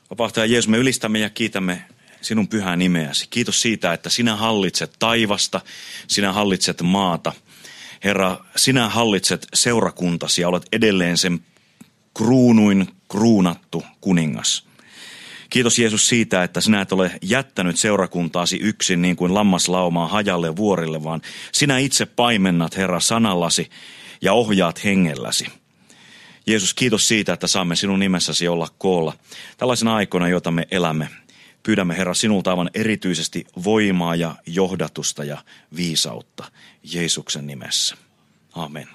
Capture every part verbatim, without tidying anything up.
Vapahtaja Jeesus, me ylistämme ja kiitämme sinun pyhää nimeäsi. Kiitos siitä, että sinä hallitset taivasta, sinä hallitset maata. Herra, sinä hallitset seurakuntasi ja olet edelleen sen kruunuin kruunattu kuningas. Kiitos Jeesus siitä, että sinä et ole jättänyt seurakuntaasi yksin niin kuin lammaslaumaa hajalle vuorille, vaan sinä itse paimennat, Herra, sanallasi ja ohjaat hengelläsi. Jeesus, kiitos siitä, että saamme sinun nimessäsi olla koolla tällaisena aikoina, joita me elämme. Pyydämme, Herra, sinulta aivan erityisesti voimaa ja johdatusta ja viisautta Jeesuksen nimessä. Amen.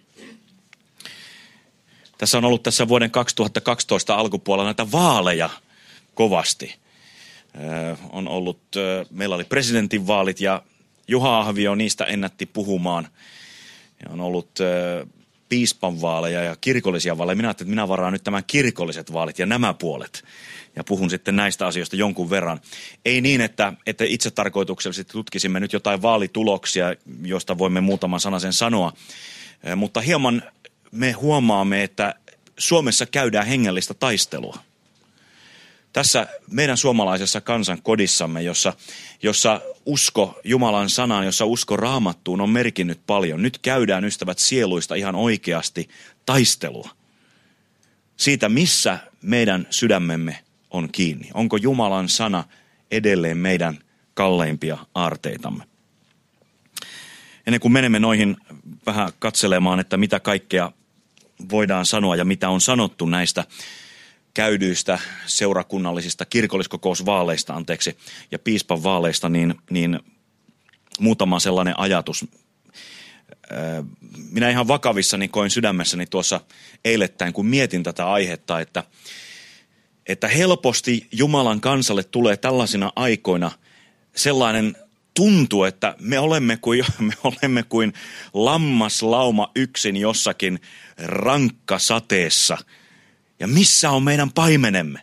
Tässä on ollut tässä vuoden kaksituhattakaksitoista alkupuolella näitä vaaleja kovasti. Ö, on ollut, ö, meillä oli presidentinvaalit ja Juha Ahvio niistä ennätti puhumaan. Ja on ollut ö, piispan vaaleja ja kirkollisia vaaleja. Minä ajattelin, että minä varaan nyt tämän kirkolliset vaalit ja nämä puolet. Ja puhun sitten näistä asioista jonkun verran. Ei niin, että, että itse tarkoituksellisesti tutkisimme nyt jotain vaalituloksia, joista voimme muutaman sanasen sanoa. Mutta hieman me huomaamme, että Suomessa käydään hengellistä taistelua. Tässä meidän suomalaisessa kansankodissamme, jossa, jossa usko Jumalan sanaan, jossa usko Raamattuun on merkinnyt paljon. Nyt käydään, ystävät, sieluista ihan oikeasti taistelua. Siitä, missä meidän sydämemme on kiinni. Onko Jumalan sana edelleen meidän kalleimpia aarteitamme? Ennen kuin menemme noihin vähän katselemaan, että mitä kaikkea voidaan sanoa ja mitä on sanottu näistä käydyistä seurakunnallisista kirkolliskokousvaaleista, anteeksi, ja piispan vaaleista, niin, niin muutama sellainen ajatus. Minä ihan vakavissani koin sydämessäni tuossa eilettäin, kun mietin tätä aihetta, että, että helposti Jumalan kansalle tulee tällaisina aikoina sellainen tuntu, että me olemme kuin, me olemme kuin lammaslauma yksin jossakin rankkasateessa. Ja missä on meidän paimenemme?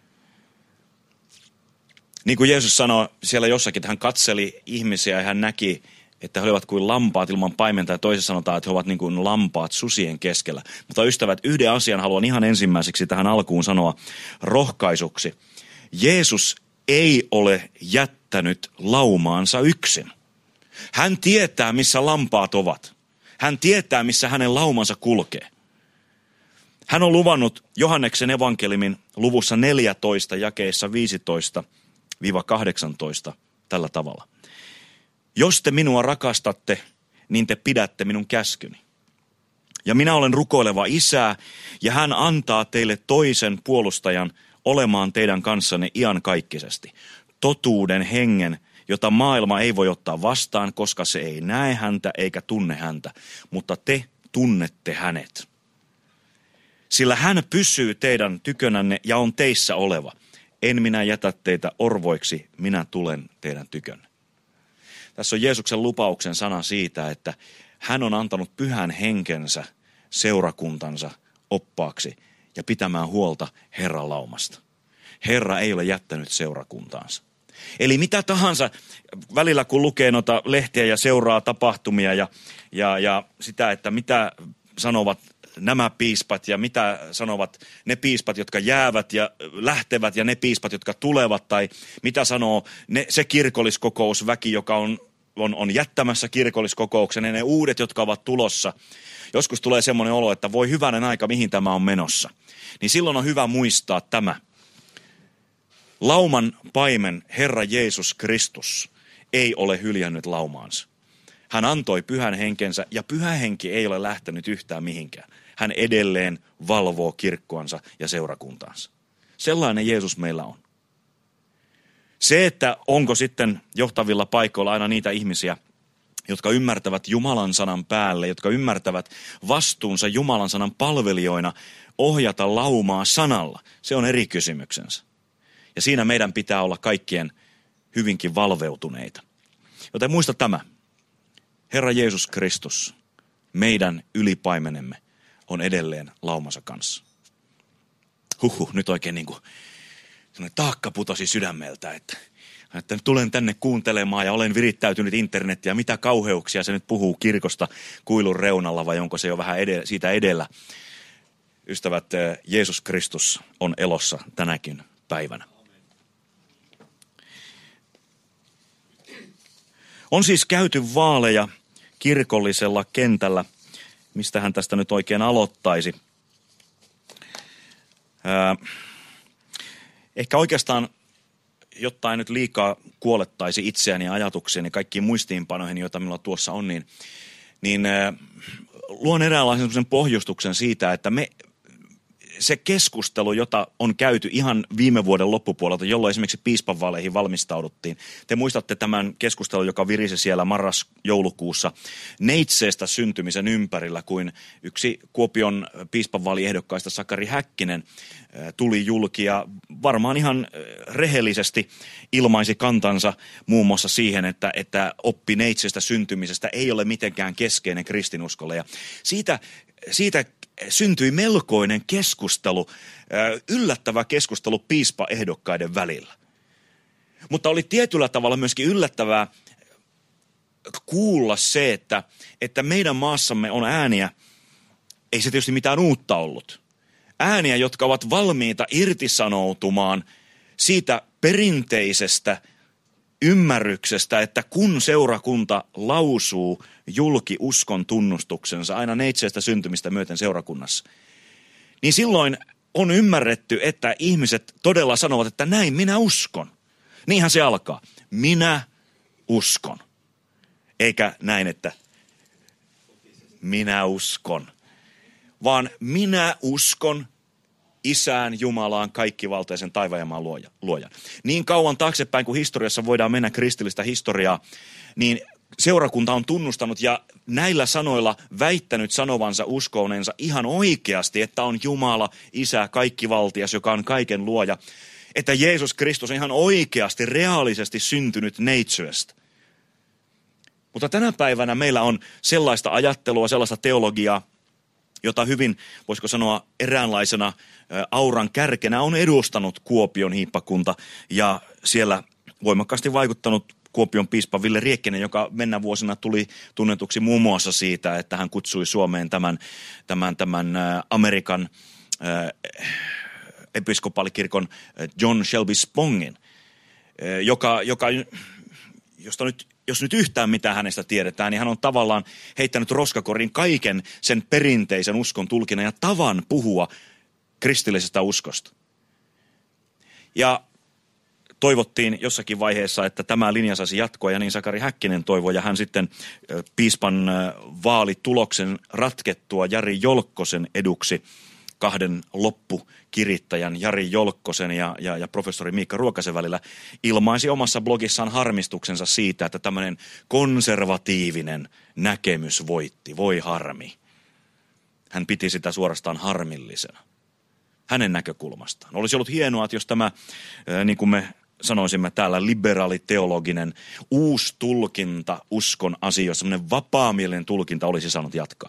Niin kuin Jeesus sanoi siellä jossakin, että hän katseli ihmisiä ja hän näki, että he olivat kuin lampaat ilman paimenta, ja toisessa sanotaan, että he ovat niin kuin lampaat susien keskellä. Mutta ystävät, yhden asian haluan ihan ensimmäiseksi tähän alkuun sanoa rohkaisuksi. Jeesus ei ole jättänyt laumaansa yksin. Hän tietää, missä lampaat ovat. Hän tietää, missä hänen laumansa kulkee. Hän on luvannut Johanneksen evankeliumin luvussa neljätoista jakeissa viisitoista kahdeksantoista tällä tavalla. Jos te minua rakastatte, niin te pidätte minun käskyni. Ja minä olen rukoileva Isää, ja hän antaa teille toisen puolustajan olemaan teidän kanssanne iankaikkisesti. Totuuden hengen, jota maailma ei voi ottaa vastaan, koska se ei näe häntä eikä tunne häntä, mutta te tunnette hänet. Sillä hän pysyy teidän tykönänne ja on teissä oleva. En minä jätä teitä orvoiksi, minä tulen teidän tykönne. Tässä on Jeesuksen lupauksen sana siitä, että hän on antanut pyhän henkensä seurakuntansa oppaaksi ja pitämään huolta Herran laumasta. Herra ei ole jättänyt seurakuntaansa. Eli mitä tahansa välillä kun lukee noita lehtiä ja seuraa tapahtumia ja, ja, ja sitä, että mitä sanovat nämä piispat ja mitä sanovat ne piispat, jotka jäävät ja lähtevät ja ne piispat, jotka tulevat, tai mitä sanoo ne, se kirkolliskokousväki, joka on, on, on jättämässä kirkolliskokouksen ja ne uudet, jotka ovat tulossa. Joskus tulee semmoinen olo, että voi hyvänen aika, mihin tämä on menossa. Niin silloin on hyvä muistaa tämä. Lauman paimen Herra Jeesus Kristus ei ole hyljännyt laumaansa. Hän antoi pyhän henkensä ja pyhä henki ei ole lähtenyt yhtään mihinkään. Hän edelleen valvoo kirkkoansa ja seurakuntaansa. Sellainen Jeesus meillä on. Se, että onko sitten johtavilla paikoilla aina niitä ihmisiä, jotka ymmärtävät Jumalan sanan päälle, jotka ymmärtävät vastuunsa Jumalan sanan palvelijoina ohjata laumaa sanalla, se on eri kysymyksensä. Ja siinä meidän pitää olla kaikkien hyvinkin valveutuneita. Joten muista tämä. Herra Jeesus Kristus, meidän ylipaimenemme, on edelleen laumansa kanssa. Huhhuh, nyt oikein niin kuin sellainen taakka putosi sydämeltä, että, että tulen tänne kuuntelemaan ja olen virittäytynyt internettiä. Mitä kauheuksia se nyt puhuu kirkosta kuilun reunalla vai onko se jo vähän edellä, siitä edellä? Ystävät, Jeesus Kristus on elossa tänäkin päivänä. On siis käyty vaaleja kirkollisella kentällä. Mistä hän tästä nyt oikein aloittaisi? Ää, ehkä oikeastaan, jotta ei nyt liikaa kuolettaisi itseäni ja ajatuksiani kaikkiin muistiinpanoihin, joita minulla tuossa on, niin, niin ää, luon eräänlaisen pohjustuksen siitä, että me se keskustelu, jota on käyty ihan viime vuoden loppupuolelta, jolloin esimerkiksi piispanvaaleihin valmistauduttiin. Te muistatte tämän keskustelun, joka virisi siellä marras-joulukuussa neitseestä syntymisen ympärillä, kuin yksi Kuopion piispanvaaliehdokkaista Sakari Häkkinen tuli julki ja varmaan ihan rehellisesti ilmaisi kantansa muun muassa siihen, että, että oppi neitsestä syntymisestä ei ole mitenkään keskeinen kristinuskolle. Ja siitä, siitä syntyi melkoinen keskustelu, yllättävä keskustelu piispaehdokkaiden välillä. Mutta oli tietyllä tavalla myöskin yllättävää kuulla se, että, että meidän maassamme on ääniä, ei se tietysti mitään uutta ollut, ääniä, jotka ovat valmiita irtisanoutumaan siitä perinteisestä ymmärryksestä, että kun seurakunta lausuu julki uskon tunnustuksensa aina neitseestä syntymistä myöten seurakunnassa, niin silloin on ymmärretty, että ihmiset todella sanovat, että näin minä uskon. Niinhän se alkaa. Minä uskon. Eikä näin, että minä uskon, vaan minä uskon Isään, Jumalaan, kaikkivaltaisen taivaan ja maan luojan. Niin kauan taaksepäin, kun historiassa voidaan mennä kristillistä historiaa, niin seurakunta on tunnustanut ja näillä sanoilla väittänyt sanovansa uskoneensa ihan oikeasti, että on Jumala, Isä, kaikkivaltias, joka on kaiken luoja. Että Jeesus Kristus on ihan oikeasti, reaalisesti syntynyt neitsyöstä. Mutta tänä päivänä meillä on sellaista ajattelua, sellaista teologiaa, jota hyvin, voisiko sanoa, eräänlaisena auran kärkenä on edustanut Kuopion hiippakunta ja siellä voimakkaasti vaikuttanut Kuopion piispa Ville Riekkinen, joka mennä vuosina tuli tunnetuksi muun muassa siitä, että hän kutsui Suomeen tämän, tämän, tämän Amerikan äh, episkopaalikirkon John Shelby Spongin, äh, joka, joka, josta nyt jos nyt yhtään mitä hänestä tiedetään, niin hän on tavallaan heittänyt roskakorin kaiken sen perinteisen uskon tulkinnan ja tavan puhua kristillisestä uskosta. Ja toivottiin jossakin vaiheessa, että tämä linja saisi jatkoa, ja niin Sakari Häkkinen toivoi, ja hän sitten piispan vaalituloksen ratkettua Jari Jolkkosen eduksi kahden loppukirittäjän Jari Jolkkosen ja, ja, ja professori Miikka Ruokasen välillä ilmaisi omassa blogissaan harmistuksensa siitä, että tämmöinen konservatiivinen näkemys voitti. Voi harmi. Hän piti sitä suorastaan harmillisena hänen näkökulmastaan. Olisi ollut hienoa, että jos tämä, niin kuin me sanoisimme täällä, liberaaliteologinen uusi tulkinta uskon asioissa, semmoinen vapaamielinen tulkinta olisi saanut jatkaa.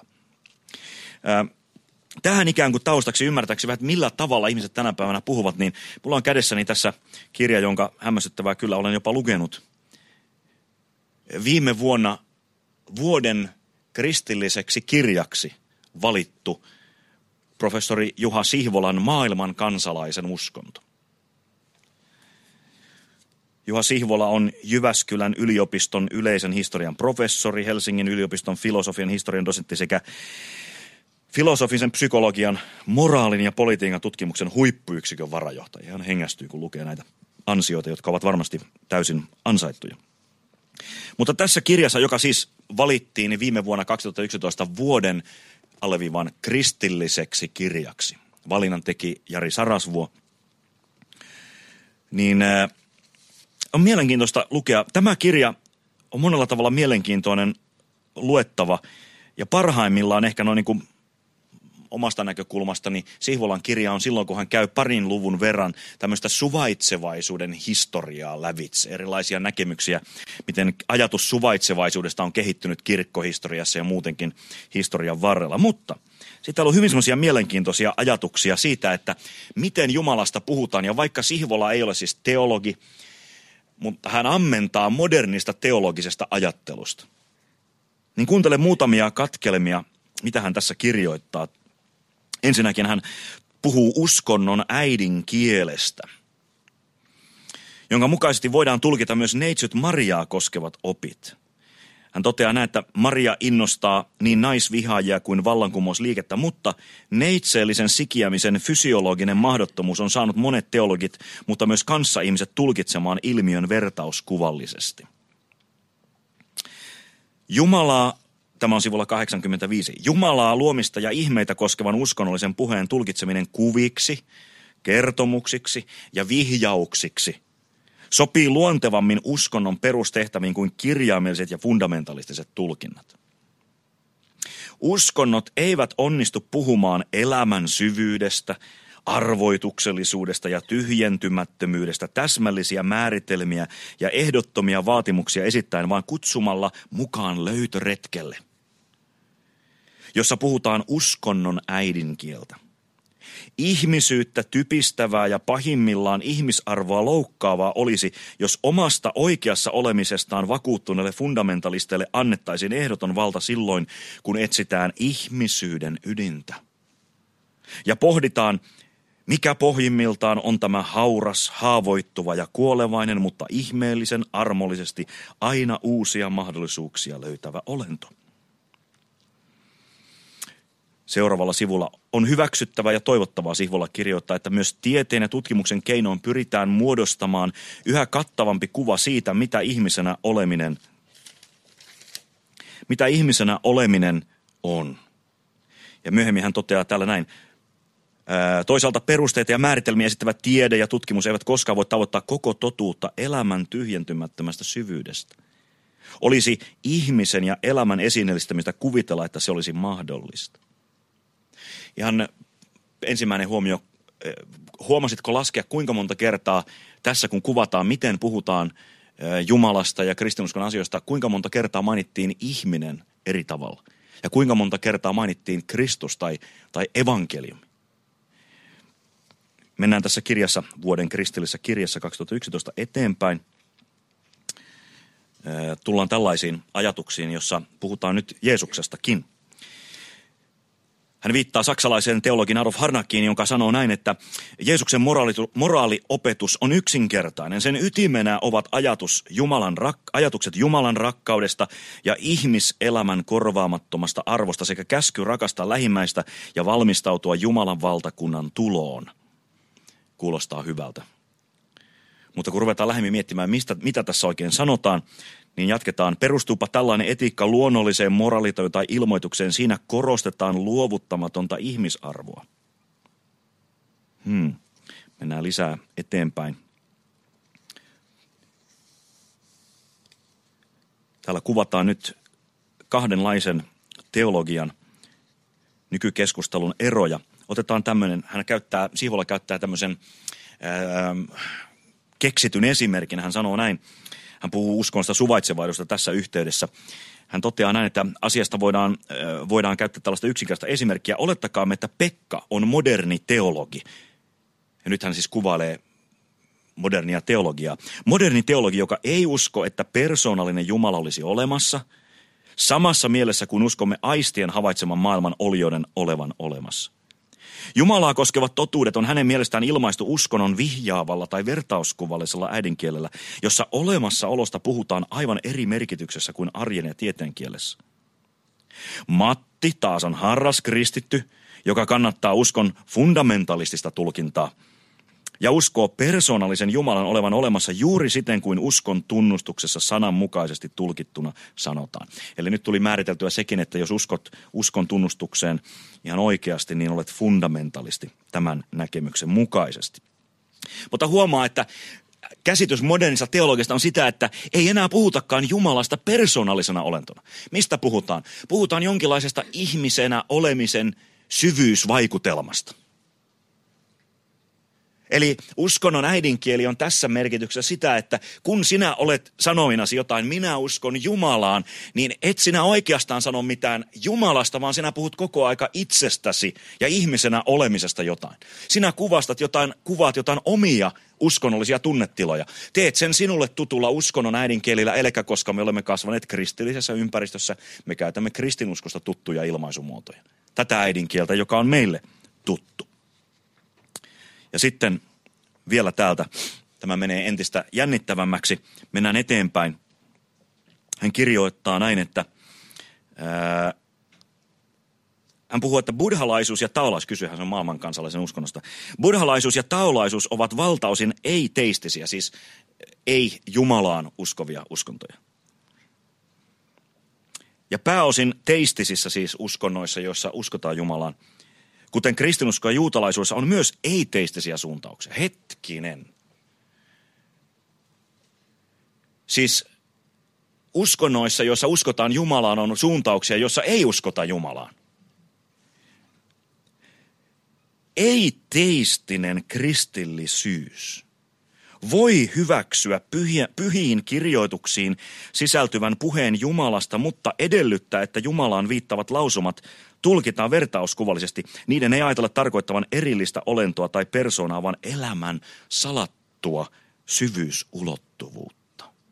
Tähän ikään kuin taustaksi ymmärtäksi vähän, että millä tavalla ihmiset tänä päivänä puhuvat, niin mulla on kädessäni tässä kirja, jonka hämmästyttävää kyllä olen jopa lukenut. Viime vuonna vuoden kristilliseksi kirjaksi valittu professori Juha Sihvolan Maailman kansalaisen uskonto. Juha Sihvola on Jyväskylän yliopiston yleisen historian professori, Helsingin yliopiston filosofian historian dosentti sekä filosofisen psykologian, moraalin ja politiikan tutkimuksen huippuyksikön varajohtaja. Hän hengästyy, kun lukee näitä ansioita, jotka ovat varmasti täysin ansaittuja. Mutta tässä kirjassa, joka siis valittiin viime vuonna kaksituhattayksitoista vuoden alleviivan kristilliseksi kirjaksi, valinnan teki Jari Sarasvuo, niin on mielenkiintoista lukea. Tämä kirja on monella tavalla mielenkiintoinen luettava ja parhaimmillaan ehkä noin niin kuin omasta näkökulmastani Sihvolan kirja on silloin, kun hän käy parin luvun verran tämmöistä suvaitsevaisuuden historiaa lävitse, erilaisia näkemyksiä, miten ajatus suvaitsevaisuudesta on kehittynyt kirkkohistoriassa ja muutenkin historian varrella. Mutta sitten on hyvin semmoisia mielenkiintoisia ajatuksia siitä, että miten Jumalasta puhutaan, ja vaikka Sihvola ei ole siis teologi, mutta hän ammentaa modernista teologisesta ajattelusta. Niin kuuntele muutamia katkelmia, mitä hän tässä kirjoittaa. Ensinnäkin hän puhuu uskonnon äidinkielestä. jonka mukaisesti voidaan tulkita myös neitsyt Mariaa koskevat opit. Hän toteaa näin, että Maria innostaa niin naisvihaajia kuin vallankumousliikettä, mutta neitseellisen sikiämisen fysiologinen mahdottomuus on saanut monet teologit, mutta myös kanssaihmiset tulkitsemaan ilmiön vertauskuvallisesti. Jumalaa, tämä on sivulla kahdeksankymmentäviisi, Jumalaa, luomista ja ihmeitä koskevan uskonnollisen puheen tulkitseminen kuviksi, kertomuksiksi ja vihjauksiksi sopii luontevammin uskonnon perustehtäviin kuin kirjaimelliset ja fundamentalistiset tulkinnat. Uskonnot eivät onnistu puhumaan elämän syvyydestä, arvoituksellisuudesta ja tyhjentymättömyydestä täsmällisiä määritelmiä ja ehdottomia vaatimuksia esittäen, vaan kutsumalla mukaan löytöretkelle, jossa puhutaan uskonnon äidinkieltä. Ihmisyyttä typistävää ja pahimmillaan ihmisarvoa loukkaavaa olisi, jos omasta oikeassa olemisestaan vakuuttuneille fundamentalisteille annettaisiin ehdoton valta silloin, kun etsitään ihmisyyden ydintä. Ja pohditaan, mikä pohjimmiltaan on tämä hauras, haavoittuva ja kuolevainen, mutta ihmeellisen armollisesti aina uusia mahdollisuuksia löytävä olento. Seuraavalla sivulla on hyväksyttävää ja toivottavaa sivulla kirjoittaa, että myös tieteen ja tutkimuksen keinoin pyritään muodostamaan yhä kattavampi kuva siitä, mitä ihmisenä oleminen, mitä ihmisenä oleminen on. Ja myöhemmin hän toteaa täällä näin. Toisaalta perusteita ja määritelmiä esittävä tiede ja tutkimus eivät koskaan voi tavoittaa koko totuutta elämän tyhjentymättömästä syvyydestä. Olisi ihmisen ja elämän esineellistämistä kuvitella, että se olisi mahdollista. Ihan ensimmäinen huomio, huomasitko laskea kuinka monta kertaa tässä kun kuvataan, miten puhutaan Jumalasta ja kristinuskon asioista, kuinka monta kertaa mainittiin ihminen eri tavalla ja kuinka monta kertaa mainittiin Kristus tai, tai evankeliumi. Mennään tässä kirjassa, vuoden kristillisessä kirjassa kaksituhattayksitoista eteenpäin. Tullaan tällaisiin ajatuksiin, jossa puhutaan nyt Jeesuksestakin. Hän viittaa saksalaiseen teologin Adolf Harnackiin, jonka sanoo näin, että Jeesuksen moraali, moraaliopetus on yksinkertainen. Sen ytimenä ovat ajatus Jumalan rak, ajatukset Jumalan rakkaudesta ja ihmiselämän korvaamattomasta arvosta sekä käsky rakastaa lähimmäistä ja valmistautua Jumalan valtakunnan tuloon. Kuulostaa hyvältä. Mutta kun ruvetaan lähemmin miettimään, mistä, mitä tässä oikein sanotaan, niin jatketaan. Perustuupa tällainen etiikka luonnolliseen moraalitoon tai ilmoitukseen. Siinä korostetaan luovuttamatonta ihmisarvoa. Hmm. Mennään lisää eteenpäin. Täällä kuvataan nyt kahdenlaisen teologian nykykeskustelun eroja. Otetaan tämmöinen, hän käyttää, Siivola käyttää tämmöisen ää, keksityn esimerkin. Hän sanoo näin, hän puhuu uskonnosta suvaitsevaisuudesta tässä yhteydessä. Hän toteaa näin, että asiasta voidaan, ää, voidaan käyttää tällaista yksinkertaista esimerkkiä. Olettakaamme, että Pekka on moderni teologi. Ja nyt hän siis kuvailee modernia teologiaa. Moderni teologi, joka ei usko, että persoonallinen Jumala olisi olemassa, samassa mielessä kuin uskomme aistien havaitseman maailman olioiden olevan olemassa. Jumalaa koskevat totuudet on hänen mielestään ilmaistu uskonnon vihjaavalla tai vertauskuvallisella äidinkielellä, jossa olemassaolosta puhutaan aivan eri merkityksessä kuin arjen ja tieteen kielessä. Matti taas on harras kristitty, joka kannattaa uskon fundamentalistista tulkintaa ja uskoo persoonallisen Jumalan olevan olemassa juuri siten kuin uskon tunnustuksessa sananmukaisesti tulkittuna sanotaan. Eli nyt tuli määriteltyä sekin, että jos uskot uskon tunnustukseen ihan oikeasti, niin olet fundamentalisti tämän näkemyksen mukaisesti. Mutta huomaa, että käsitys modernista teologiasta on sitä, että ei enää puhutakaan Jumalasta persoonallisena olentona. Mistä puhutaan? Puhutaan jonkinlaisesta ihmisenä olemisen syvyysvaikutelmasta. Eli uskonnon äidinkieli on tässä merkityksessä sitä, että kun sinä olet sanoinasi jotain, minä uskon Jumalaan, niin et sinä oikeastaan sano mitään Jumalasta, vaan sinä puhut koko aika itsestäsi ja ihmisenä olemisesta jotain. Sinä kuvastat jotain, kuvaat jotain omia uskonnollisia tunnetiloja. Teet sen sinulle tutulla uskonnon äidinkielillä, elikkä koska me olemme kasvaneet kristillisessä ympäristössä, me käytämme kristinuskosta tuttuja ilmaisumuotoja. Tätä äidinkieltä, joka on meille tuttu. Ja sitten vielä täältä tämä menee entistä jännittävämmäksi. Mennään eteenpäin. Hän kirjoittaa näin, että ää, hän puhuu, että buddhalaisuus ja taolaisuus, kysyy hän on maailmankansalaisen uskonnosta. Buddhalaisuus ja taolaisuus ovat valtaosin ei-teistisiä, siis ei Jumalaan uskovia uskontoja. Ja pääosin teistisissä siis uskonnoissa, joissa uskotaan Jumalaan, kuten kristinusko ja juutalaisuudessa, on myös ei-teistisiä suuntauksia. Hetkinen. Siis uskonnoissa, joissa uskotaan Jumalaan, on suuntauksia, joissa ei uskota Jumalaan. Ei-teistinen kristillisyys voi hyväksyä pyhiä, pyhiin kirjoituksiin sisältyvän puheen Jumalasta, mutta edellyttää, että Jumalaan viittavat lausumat tulkitaan vertauskuvallisesti. Niiden ei ajatella tarkoittavan erillistä olentoa tai persoonaa, vaan elämän salattua syvyysulottuvuutta.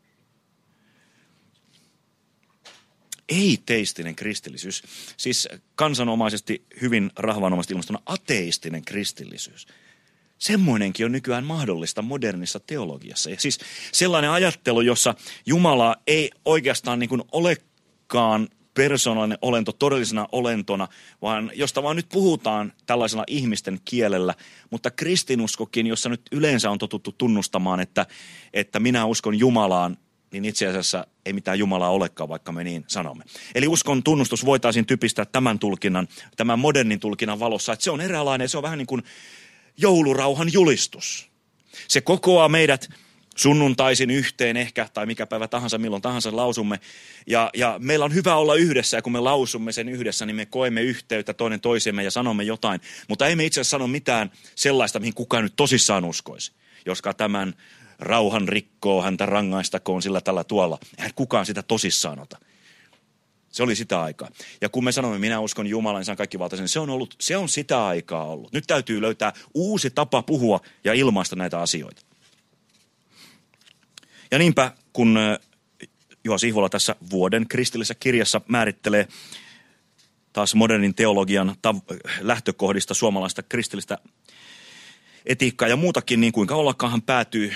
Ei-teistinen kristillisyys, siis kansanomaisesti hyvin rahvanomaisesti ilmastuna ateistinen kristillisyys. Semmoinenkin on nykyään mahdollista modernissa teologiassa. Ja siis sellainen ajattelu, jossa Jumala ei oikeastaan niin kuin olekaan persoonallinen olento todellisena olentona, vaan josta vaan nyt puhutaan tällaisella ihmisten kielellä. Mutta kristinuskokin, jossa nyt yleensä on totuttu tunnustamaan, että, että minä uskon Jumalaan, niin itse asiassa ei mitään Jumalaa olekaan, vaikka me niin sanomme. Eli uskon tunnustus voitaisiin typistää tämän tulkinnan, tämän modernin tulkinnan valossa, että se on eräänlainen, se on vähän niin kuin joulurauhan julistus. Se kokoaa meidät sunnuntaisin yhteen ehkä, tai mikä päivä tahansa, milloin tahansa lausumme. Ja, ja meillä on hyvä olla yhdessä, ja kun me lausumme sen yhdessä, niin me koemme yhteyttä toinen toisemme ja sanomme jotain. Mutta ei me itse asiassa sano mitään sellaista, mihin kukaan nyt tosissaan uskoisi. Joskaan tämän rauhan rikkoo, häntä rangaistakoon sillä tällä tuolla. Eihän kukaan sitä tosissaan ota. Se oli sitä aikaa. Ja kun me sanomme, minä uskon Jumalan, niin se on kaikkivaltaisen, se on ollut, se on sitä aikaa ollut. Nyt täytyy löytää uusi tapa puhua ja ilmaista näitä asioita. Ja niinpä, kun Juha Sihvola tässä Vuoden kristillisessä kirjassa määrittelee taas modernin teologian tav- lähtökohdista suomalaista kristillistä etiikkaa ja muutakin, niin kuinka ollakaan hän päätyy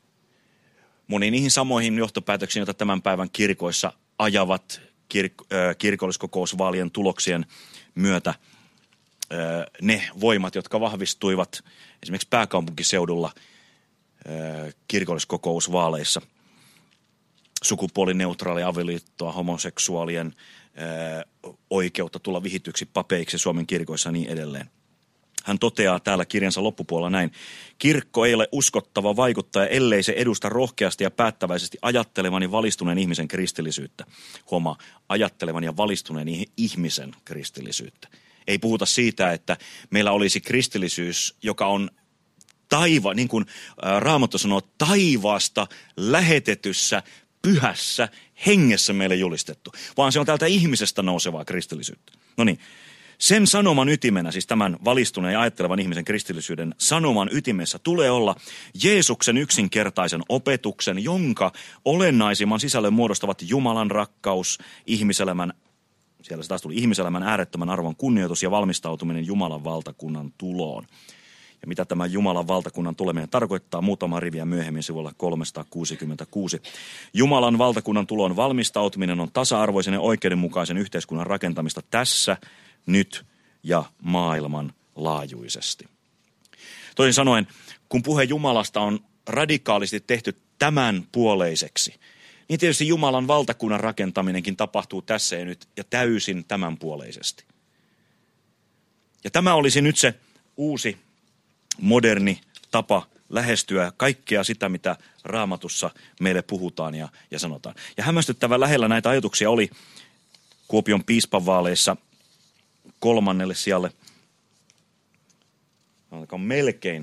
moniin niihin samoihin johtopäätöksiin, joita tämän päivän kirkoissa ajavat kir- äh, kirkolliskokousvaalien tuloksien myötä äh, ne voimat, jotka vahvistuivat esimerkiksi pääkaupunkiseudulla äh, kirkolliskokousvaaleissa. Sukupuolineutraali avioliittoa, homoseksuaalien äh, oikeutta tulla vihityksi papeiksi Suomen kirkoissa ja niin edelleen. Hän toteaa täällä kirjansa loppupuolella näin. Kirkko ei ole uskottava vaikuttaja, ellei se edusta rohkeasti ja päättäväisesti ajattelevan ja valistuneen ihmisen kristillisyyttä. Huomaa, ajattelevan ja valistuneen ihmisen kristillisyyttä. Ei puhuta siitä, että meillä olisi kristillisyys, joka on taiva, niin kuin Raamattu sanoo, taivaasta lähetetyssä, pyhässä hengessä meille julistettu. Vaan se on täältä ihmisestä nousevaa kristillisyyttä. No niin. Sen sanoman ytimenä, siis tämän valistuneen ja ajattelevan ihmisen kristillisyyden sanoman ytimessä tulee olla Jeesuksen yksinkertaisen opetuksen, jonka olennaisimman sisällön muodostavat Jumalan rakkaus, ihmiselämän, siellä se taas tuli ihmiselämän äärettömän arvon kunnioitus ja valmistautuminen Jumalan valtakunnan tuloon. Ja mitä tämä Jumalan valtakunnan tuleminen tarkoittaa, muutama riviä myöhemmin sivulla kolmesataakuusikymmentäkuusi. Jumalan valtakunnan tulon valmistautuminen on tasa-arvoisen ja oikeudenmukaisen yhteiskunnan rakentamista tässä, nyt ja maailman laajuisesti. Toisin sanoen, kun puhe Jumalasta on radikaalisti tehty tämän puoleiseksi, niin tietysti Jumalan valtakunnan rakentaminenkin tapahtuu tässä ja nyt ja täysin tämän puoleisesti. Ja tämä olisi nyt se uusi, moderni tapa lähestyä kaikkea sitä, mitä Raamatussa meille puhutaan ja, ja sanotaan. Ja hämmästyttävän lähellä näitä ajatuksia oli Kuopion piispanvaaleissa kolmannelle sijalle, on melkein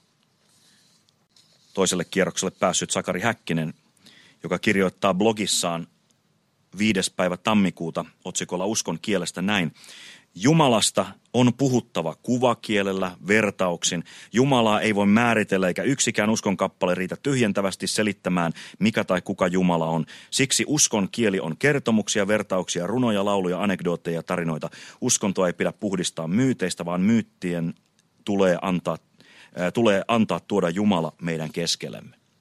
toiselle kierrokselle päässyt Sakari Häkkinen, joka kirjoittaa blogissaan viides päivä tammikuuta otsikolla Uskon kielestä näin. Jumalasta on puhuttava kuvakielellä, vertauksin. Jumalaa ei voi määritellä eikä yksikään uskon kappale riitä tyhjentävästi selittämään, mikä tai kuka Jumala on. Siksi uskon kieli on kertomuksia, vertauksia, runoja, lauluja, anekdootteja ja tarinoita. Uskontoa ei pidä puhdistaa myyteistä, vaan myyttien tulee antaa, äh, tulee antaa tuoda Jumala meidän keskellemme.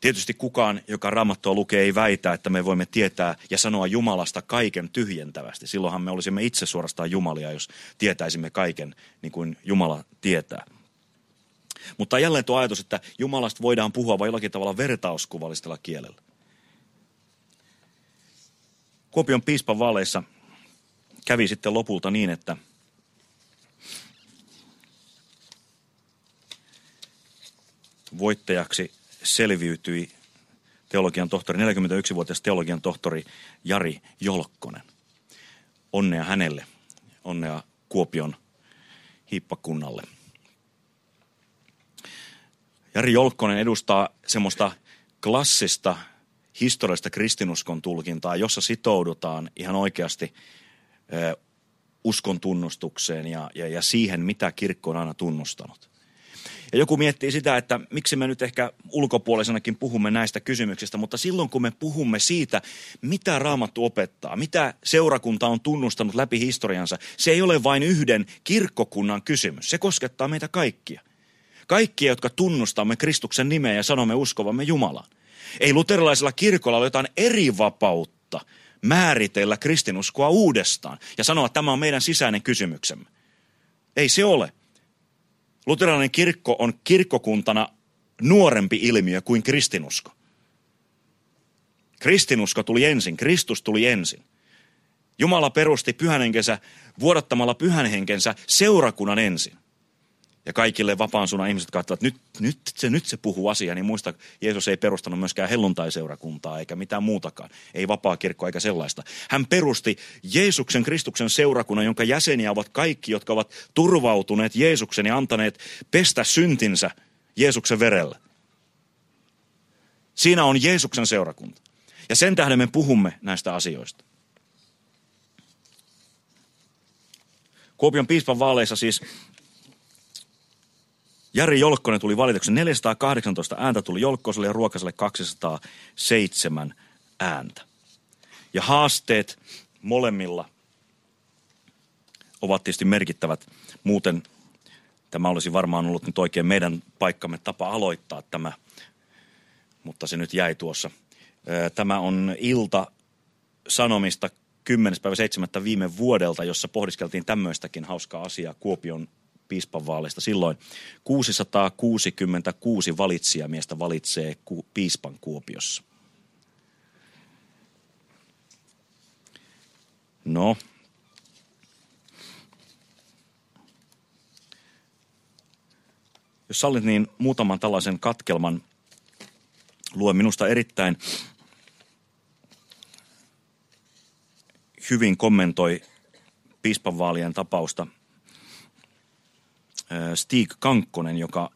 Tietysti kukaan, joka Raamattua lukee, ei väitä, että me voimme tietää ja sanoa Jumalasta kaiken tyhjentävästi. Silloinhan me olisimme itse suorastaan jumalia, jos tietäisimme kaiken niin kuin Jumala tietää. Mutta jälleen tuo ajatus, että Jumalasta voidaan puhua vain jollakin tavalla vertauskuvallisella kielellä. Kuopion piispan vaaleissa kävi sitten lopulta niin, että voittajaksi selviytyi teologian tohtori, neljäkymmentäyksivuotias teologian tohtori Jari Jolkkonen. Onnea hänelle, onnea Kuopion hiippakunnalle. Jari Jolkkonen edustaa semmoista klassista historiallista kristinuskon tulkintaa, jossa sitoudutaan ihan oikeasti ö, uskon tunnustukseen ja, ja, ja siihen, mitä kirkko on aina tunnustanut. Ja joku miettii sitä, että miksi me nyt ehkä ulkopuolisenakin puhumme näistä kysymyksistä, mutta silloin kun me puhumme siitä, mitä Raamattu opettaa, mitä seurakunta on tunnustanut läpi historiansa, se ei ole vain yhden kirkkokunnan kysymys. Se koskettaa meitä kaikkia. Kaikkia, jotka tunnustamme Kristuksen nimeä ja sanomme uskovamme Jumalaan. Ei luterilaisella kirkolla ole jotain eri vapautta määritellä kristinuskoa uudestaan ja sanoa, että tämä on meidän sisäinen kysymyksemme. Ei se ole. Luterilainen kirkko on kirkkokuntana nuorempi ilmiö kuin kristinusko. Kristinusko tuli ensin, Kristus tuli ensin. Jumala perusti pyhän henkensä vuodattamalla pyhän henkensä seurakunnan ensin. Ja kaikille vapaan suunnan ihmiset katsovat, että nyt, nyt, se, nyt se puhuu asiaa, niin muista, Jeesus ei perustanut myöskään helluntaiseurakuntaa eikä mitään muutakaan. Ei vapaa kirkko eikä sellaista. Hän perusti Jeesuksen Kristuksen seurakunnan, jonka jäseniä ovat kaikki, jotka ovat turvautuneet Jeesuksen ja antaneet pestä syntinsä Jeesuksen verellä. Siinä on Jeesuksen seurakunta. Ja sen tähden me puhumme näistä asioista. Kuopion piispan vaaleissa siis Jari Jolkkonen tuli valituksi. neljäsataakahdeksantoista ääntä tuli Jolkkoselle ja Ruokaselle kaksisataaseitsemän ääntä. Ja haasteet molemmilla ovat tietysti merkittävät. Muuten tämä olisi varmaan ollut nyt oikein meidän paikkamme tapa aloittaa tämä, mutta se nyt jäi tuossa. Tämä on Ilta-Sanomista kymmenes päivä seitsemättä viime vuodelta, jossa pohdiskeltiin tämmöistäkin hauskaa asiaa Kuopion piispan vaaleista. Silloin kuusisataakuusikymmentäkuusi valitsijamiestä valitsee ku, piispan Kuopiossa. No. Jos sallit, niin muutaman tällaisen katkelman luen. Minusta erittäin hyvin kommentoi piispanvaalien tapausta Stig Kankkonen, joka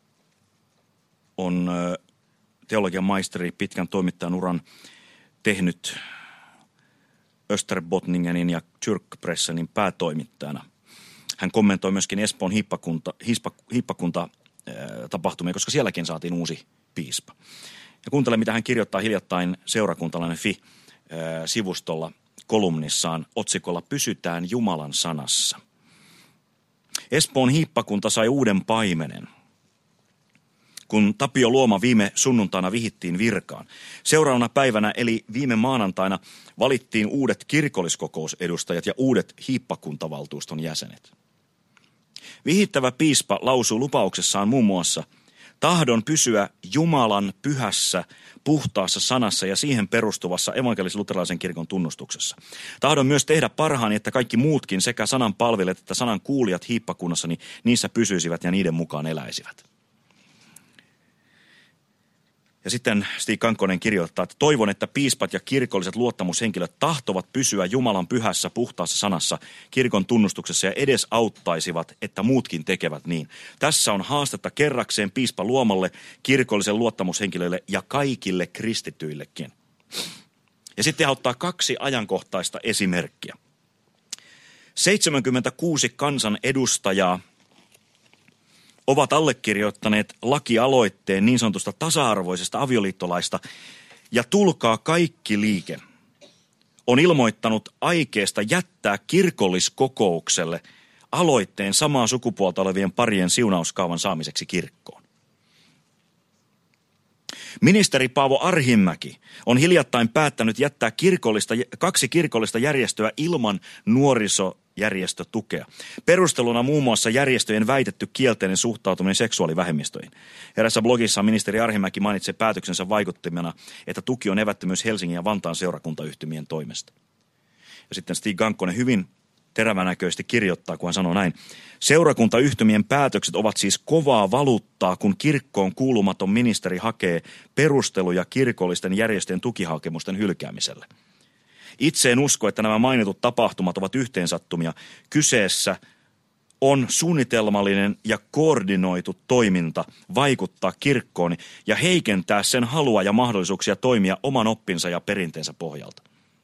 on teologian maisteri, pitkän toimittajan uran tehnyt Österbottningenin ja Kyrkpressenin päätoimittajana. Hän kommentoi myöskin Espoon hiippakunta, hiippa, hiippakunta tapahtumia, koska sielläkin saatiin uusi piispa. Ja kuuntele, mitä hän kirjoittaa hiljattain seurakuntalainen Fi-sivustolla kolumnissaan otsikolla Pysytään Jumalan sanassa. Espoon hiippakunta sai uuden paimenen, kun Tapio Luoma viime sunnuntaina vihittiin virkaan. Seuraavana päivänä eli viime maanantaina valittiin uudet kirkolliskokousedustajat ja uudet hiippakuntavaltuuston jäsenet. Vihittävä piispa lausuu lupauksessaan muun muassa: tahdon pysyä Jumalan pyhässä, puhtaassa sanassa ja siihen perustuvassa evankelis-luterilaisen kirkon tunnustuksessa. Tahdon myös tehdä parhaani, että kaikki muutkin sekä sanan palvelijat että sanan kuulijat hiippakunnassani niissä pysyisivät ja niiden mukaan eläisivät. Ja sitten Stig Kankkonen kirjoittaa, että toivon, että piispat ja kirkolliset luottamushenkilöt tahtovat pysyä Jumalan pyhässä, puhtaassa sanassa, kirkon tunnustuksessa ja edes auttaisivat, että muutkin tekevät niin. Tässä on haastetta kerrakseen piispa Luomalle, kirkollisen luottamushenkilöille ja kaikille kristityillekin. Ja sitten hän ottaa kaksi ajankohtaista esimerkkiä. seitsemänkymmentäkuusi kansan edustajaa ovat allekirjoittaneet lakialoitteen niin sanotusta tasa-arvoisesta avioliittolaista, ja Tulkaa kaikki liike on ilmoittanut aikeesta jättää kirkolliskokoukselle aloitteen samaa sukupuolta olevien parien siunauskaavan saamiseksi kirkkoon. Ministeri Paavo Arhinmäki on hiljattain päättänyt jättää kirkollista, kaksi kirkollista järjestöä ilman nuorisojärjestötukea. Perusteluna muun muassa järjestöjen väitetty kielteinen suhtautuminen seksuaalivähemmistöihin. Erässä blogissa ministeri Arhinmäki mainitsee päätöksensä vaikuttimena, että tuki on evätty myös Helsingin ja Vantaan seurakuntayhtymien toimesta. Ja sitten Stig Gankkonen hyvin terävänäköisesti kirjoittaa, kun hän sanoo näin. Seurakuntayhtymien päätökset ovat siis kovaa valuuttaa, kun kirkkoon kuulumaton ministeri hakee perusteluja kirkollisten järjestöjen tukihakemusten hylkäämiselle. Itse en usko, että nämä mainitut tapahtumat ovat yhteensattumia. Kyseessä on suunnitelmallinen ja koordinoitu toiminta vaikuttaa kirkkoon ja heikentää sen halua ja mahdollisuuksia toimia oman oppinsa ja perinteensä pohjalta.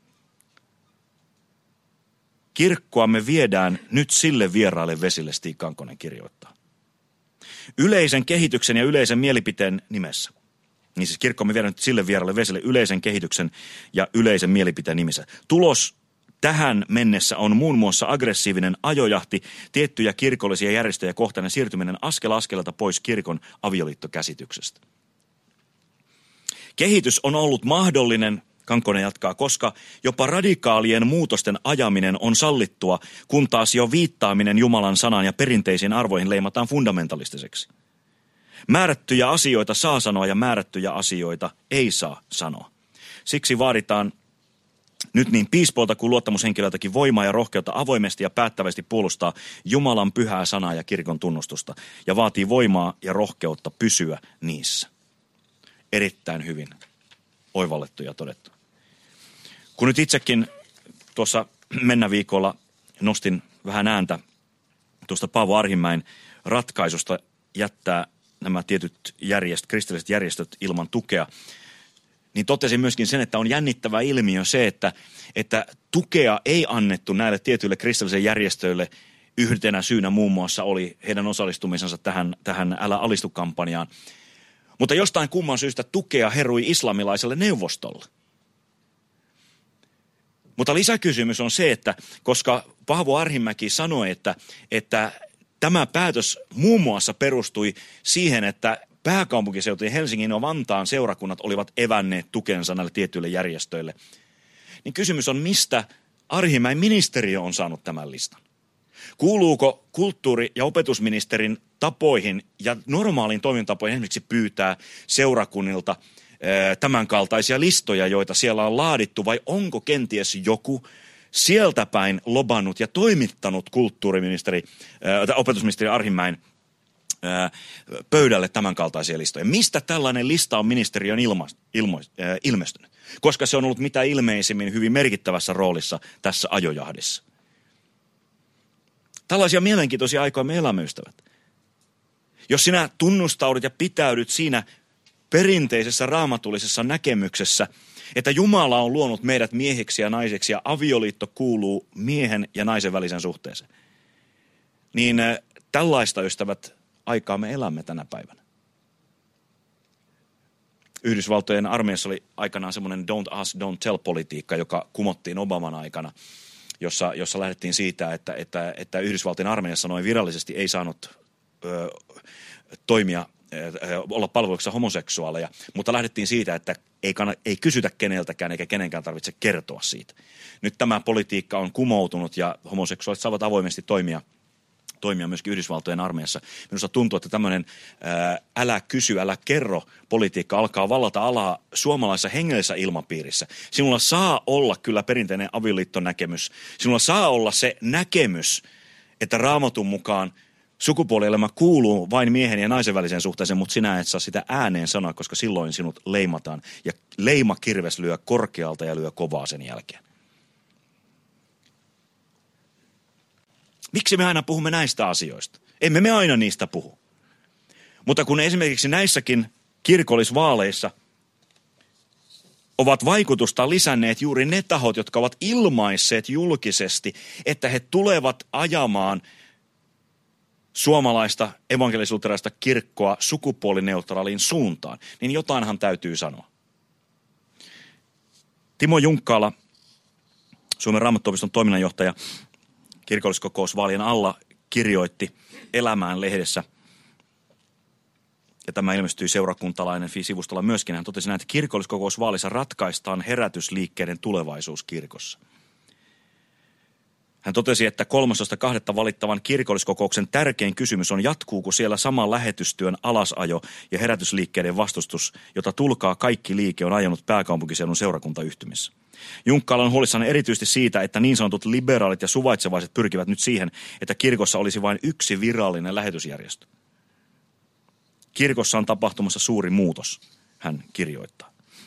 Kirkkoamme viedään nyt sille vieraille vesille, Stig Gankkonen kirjoittaa. Yleisen kehityksen ja yleisen mielipiteen nimessä. Niin siis kirkkoamme viedään nyt sille vieraille vesille yleisen kehityksen ja yleisen mielipiteen nimissä. Tulos tähän mennessä on muun muassa aggressiivinen ajojahti, tiettyjä kirkollisia järjestöjä kohtaan ja siirtyminen askel askeleelta pois kirkon avioliittokäsityksestä. Kehitys on ollut mahdollinen, Gankkonen jatkaa, koska jopa radikaalien muutosten ajaminen on sallittua, kun taas jo viittaaminen Jumalan sanaan ja perinteisiin arvoihin leimataan fundamentalistiseksi. Määrättyjä asioita saa sanoa ja määrättyjä asioita ei saa sanoa. Siksi vaaditaan nyt niin piispoilta kuin luottamushenkilöiltäkin voimaa ja rohkeutta avoimesti ja päättävästi puolustaa Jumalan pyhää sanaa ja kirkon tunnustusta ja vaatii voimaa ja rohkeutta pysyä niissä. Erittäin hyvin oivallettu ja todettu. Kun nyt itsekin tuossa mennä viikolla nostin vähän ääntä tuosta Paavo Arhinmäen ratkaisusta jättää nämä tietyt järjest, kristilliset järjestöt ilman tukea, niin totesin myöskin sen, että on jännittävä ilmiö se, että, että tukea ei annettu näille tietyille kristillisille järjestöille. Yhtenä syynä muun muassa oli heidän osallistumisensa tähän, tähän Älä alistu-kampanjaan. Mutta jostain kumman syystä tukea herui islamilaiselle neuvostolle. Mutta lisäkysymys on se, että koska Paavo Arhinmäki sanoi, että, että tämä päätös muun muassa perustui siihen, että pääkaupunkiseutujen Helsingin ja Vantaan seurakunnat olivat evänneet tukensa näille tietyille järjestöille, niin kysymys on, mistä Arhinmäen ministeriö on saanut tämän listan? Kuuluuko kulttuuri- ja opetusministerin tapoihin ja normaaliin toimintatapoihin esimerkiksi pyytää seurakunnilta tämän kaltaisia listoja, joita siellä on laadittu, vai onko kenties joku sieltä päin lobannut ja toimittanut kulttuuriministeri, tai opetusministeri Arhinmäen pöydälle tämän kaltaisia listoja? Mistä tällainen lista on ministeriön ilma, ilmo, ilmestynyt? Koska se on ollut mitä ilmeisimmin hyvin merkittävässä roolissa tässä ajojahdissa. Tällaisia mielenkiintoisia aikoja me elämme, ystävät. Jos sinä tunnustaudut ja pitäydyt siinä perinteisessä raamatullisessa näkemyksessä, että Jumala on luonut meidät miehiksi ja naiseksi ja avioliitto kuuluu miehen ja naisen välisen suhteeseen, niin tällaista, ystävät, aikaa me elämme tänä päivänä. Yhdysvaltojen armeijassa oli aikanaan semmoinen don't ask, don't tell -politiikka, joka kumottiin Obaman aikana, jossa, jossa lähdettiin siitä, että, että, että Yhdysvaltojen armeijassa noin virallisesti ei saanut ö, toimia, ö, olla palveluksessa homoseksuaaleja, mutta lähdettiin siitä, että ei, kann, ei kysytä keneltäkään eikä kenenkään tarvitse kertoa siitä. Nyt tämä politiikka on kumoutunut ja homoseksuaalit saavat avoimesti toimia toimia myöskin Yhdysvaltojen armeijassa. Minusta tuntuu, että tämmöinen ää, älä kysy, älä kerro politiikka alkaa vallata alaa suomalaisessa hengellisessä ilmapiirissä. Sinulla saa olla kyllä perinteinen avioliittonäkemys. Sinulla saa olla se näkemys, että Raamatun mukaan sukupuolielämä kuuluu vain miehen ja naisen väliseen suhteeseen, mutta sinä et saa sitä ääneen sanoa, koska silloin sinut leimataan. Ja leimakirves lyö korkealta ja lyö kovaa sen jälkeen. Miksi me aina puhumme näistä asioista? Emme me aina niistä puhu. Mutta kun esimerkiksi näissäkin kirkollisvaaleissa ovat vaikutusta lisänneet juuri ne tahot, jotka ovat ilmaisseet julkisesti, että he tulevat ajamaan suomalaista evankelis-luterilaista kirkkoa sukupuolineutraaliin suuntaan, niin jotainhan täytyy sanoa. Timo Junkkaala, Suomen Raamattuopiston toiminnanjohtaja, kirkolliskokousvaalien alla kirjoitti Elämään lehdessä ja tämä ilmestyi Seurakuntalainen Fi-sivustolla myöskin, hän totesi näin, että kirkolliskokousvaalissa ratkaistaan herätysliikkeiden tulevaisuus kirkossa. Hän totesi, että kolmastoista toista valittavan kirkolliskokouksen tärkein kysymys on, jatkuuko siellä sama lähetystyön alasajo ja herätysliikkeiden vastustus, jota Tulkaa kaikki liike on ajanut pääkaupunkiseudun seurakuntayhtymissä. Junkkaala on huolissaan erityisesti siitä, että niin sanotut liberaalit ja suvaitsevaiset pyrkivät nyt siihen, että kirkossa olisi vain yksi virallinen lähetysjärjestö. Kirkossa on tapahtumassa suuri muutos, hän kirjoittaa.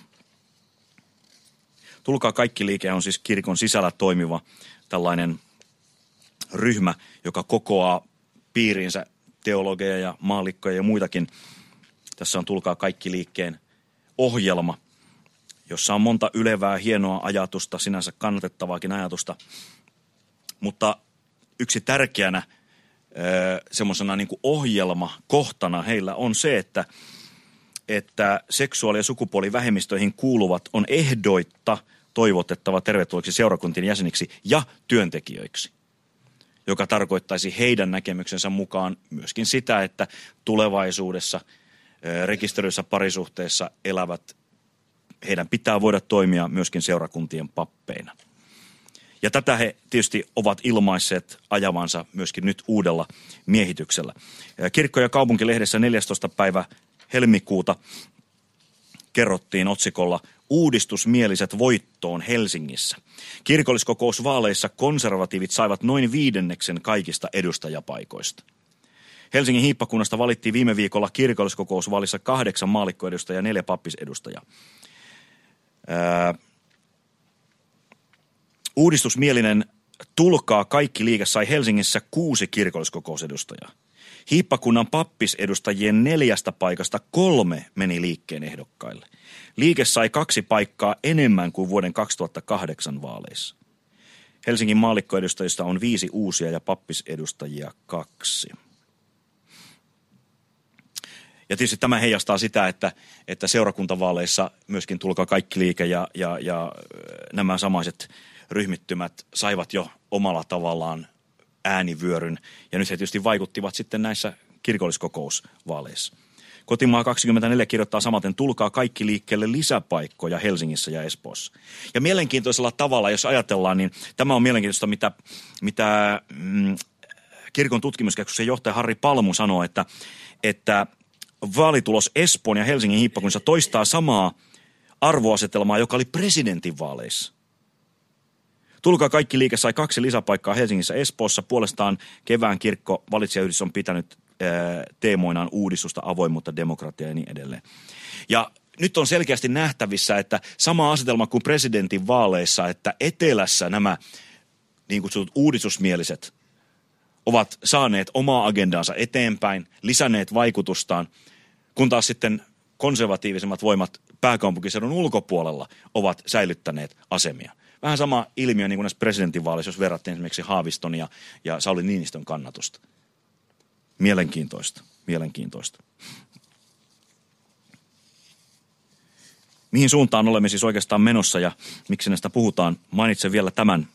Tulkaa kaikki liike on siis kirkon sisällä toimiva tällainen ryhmä, joka kokoaa piiriinsä teologeja ja maallikkoja ja muitakin. Tässä on Tulkaa kaikki liikkeen ohjelma, jossa on monta ylevää, hienoa ajatusta, sinänsä kannatettavaakin ajatusta. Mutta yksi tärkeänä semmoisena niin kuin ohjelmakohtana heillä on se, että, että seksuaali- ja sukupuolivähemmistöihin kuuluvat on ehdoitta toivotettava tervetulleeksi seurakuntien jäseniksi ja työntekijöiksi, joka tarkoittaisi heidän näkemyksensä mukaan myöskin sitä, että tulevaisuudessa rekisteröidyssä parisuhteessa elävät, heidän pitää voida toimia myöskin seurakuntien pappeina. Ja tätä he tietysti ovat ilmaisseet ajavansa myöskin nyt uudella miehityksellä. Kirkko- ja kaupunkilehdessä neljästoista päivä helmikuuta kerrottiin otsikolla Uudistusmieliset voittoon Helsingissä. Kirkolliskokousvaaleissa konservatiivit saivat noin viidenneksen kaikista edustajapaikoista. Helsingin hiippakunnasta valittiin viime viikolla kirkolliskokousvaalissa kahdeksan maallikkoedustajaa ja neljä pappisedustajaa. Ää, uudistusmielinen Tulkaa kaikki liike sai Helsingissä kuusi kirkolliskokousedustajaa. Hiippakunnan pappisedustajien neljästä paikasta kolme meni liikkeen ehdokkaille. Liike sai kaksi paikkaa enemmän kuin vuoden kaksituhattakahdeksan vaaleissa. Helsingin maallikkoedustajista on viisi uusia ja pappisedustajia kaksi. Ja tietysti tämä heijastaa sitä, että, että seurakuntavaaleissa myöskin Tulkaa kaikki liike ja, ja, ja nämä samaiset ryhmittymät saivat jo omalla tavallaan äänivyöryn. Ja nyt he tietysti vaikuttivat sitten näissä kirkolliskokousvaaleissa. Kotimaa kaksikymmentäneljä kirjoittaa samaten, Tulkaa kaikki liikkeelle lisäpaikkoja Helsingissä ja Espoossa. Ja mielenkiintoisella tavalla, jos ajatellaan, niin tämä on mielenkiintoista, mitä, mitä mm, kirkon tutkimuskeskuksen johtaja Harri Palmu sanoo, että, että vaalitulos Espoon ja Helsingin hiippakunnassa toistaa samaa arvoasetelmaa, joka oli presidentinvaaleissa. Tulkaa kaikki liike sai kaksi lisäpaikkaa Helsingissä Espoossa. Puolestaan kevään kirkko valitsijayhdistys on pitänyt ää, teemoinaan uudistusta, avoimuutta, demokratiaa ja niin edelleen. Ja nyt on selkeästi nähtävissä, että sama asetelma kuin presidentin vaaleissa, että etelässä nämä niin kutsutut uudistusmieliset ovat saaneet omaa agendaansa eteenpäin, lisänneet vaikutustaan, kun taas sitten konservatiivisemmat voimat pääkaupunkiseudun ulkopuolella ovat säilyttäneet asemia. Vähän sama ilmiö niin kuin näissä presidentinvaaleissa, jos verrattiin esimerkiksi Haaviston ja, ja Sauli Niinistön kannatusta. Mielenkiintoista, mielenkiintoista. Mihin suuntaan olemme siis oikeastaan menossa ja miksi näistä puhutaan? Mainitsen vielä tämän.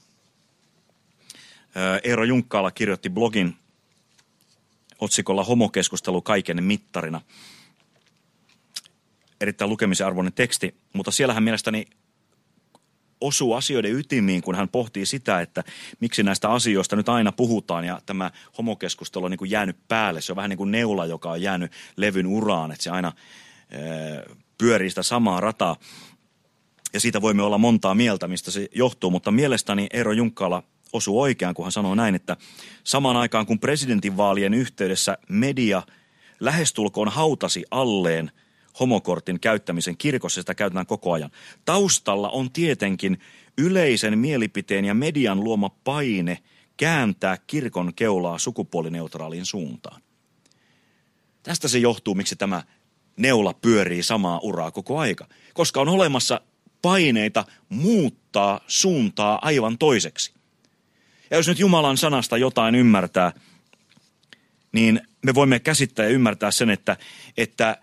Eero Junkkaala kirjoitti blogin otsikolla Homokeskustelu kaiken mittarina. Erittäin lukemisen arvoinen teksti, mutta siellähän mielestäni osuu asioiden ytimiin, kun hän pohtii sitä, että miksi näistä asioista nyt aina puhutaan ja tämä homokeskustelu on niin kuin jäänyt päälle. Se on vähän niin kuin neula, joka on jäänyt levyn uraan, että se aina e, pyörii sitä samaa rataa. Ja siitä voimme olla montaa mieltä, mistä se johtuu, mutta mielestäni Eero Junkkaala osuu oikeaan, kun hän sanoo näin, että samaan aikaan kun presidentinvaalien yhteydessä media lähestulkoon hautasi alleen homokortin käyttämisen kirkossa, sitä käytetään koko ajan. Taustalla on tietenkin yleisen mielipiteen ja median luoma paine kääntää kirkon keulaa sukupuolineutraaliin suuntaan. Tästä se johtuu, miksi tämä neula pyörii samaa uraa koko aika. Koska on olemassa paineita muuttaa suuntaa aivan toiseksi. Ja jos nyt Jumalan sanasta jotain ymmärtää, niin me voimme käsittää ja ymmärtää sen, että, että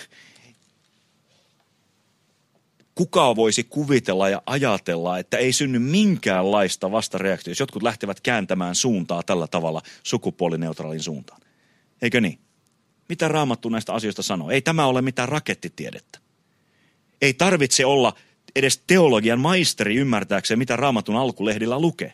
kuka voisi kuvitella ja ajatella, että ei synny minkäänlaista vastareaktiota, jos jotkut lähtevät kääntämään suuntaa tällä tavalla sukupuolineutraalin suuntaan. Eikö niin? Mitä Raamattu näistä asioista sanoo? Ei tämä ole mitään rakettitiedettä. Ei tarvitse olla edes teologian maisteri ymmärtääkseen, mitä Raamatun alkulehdillä lukee.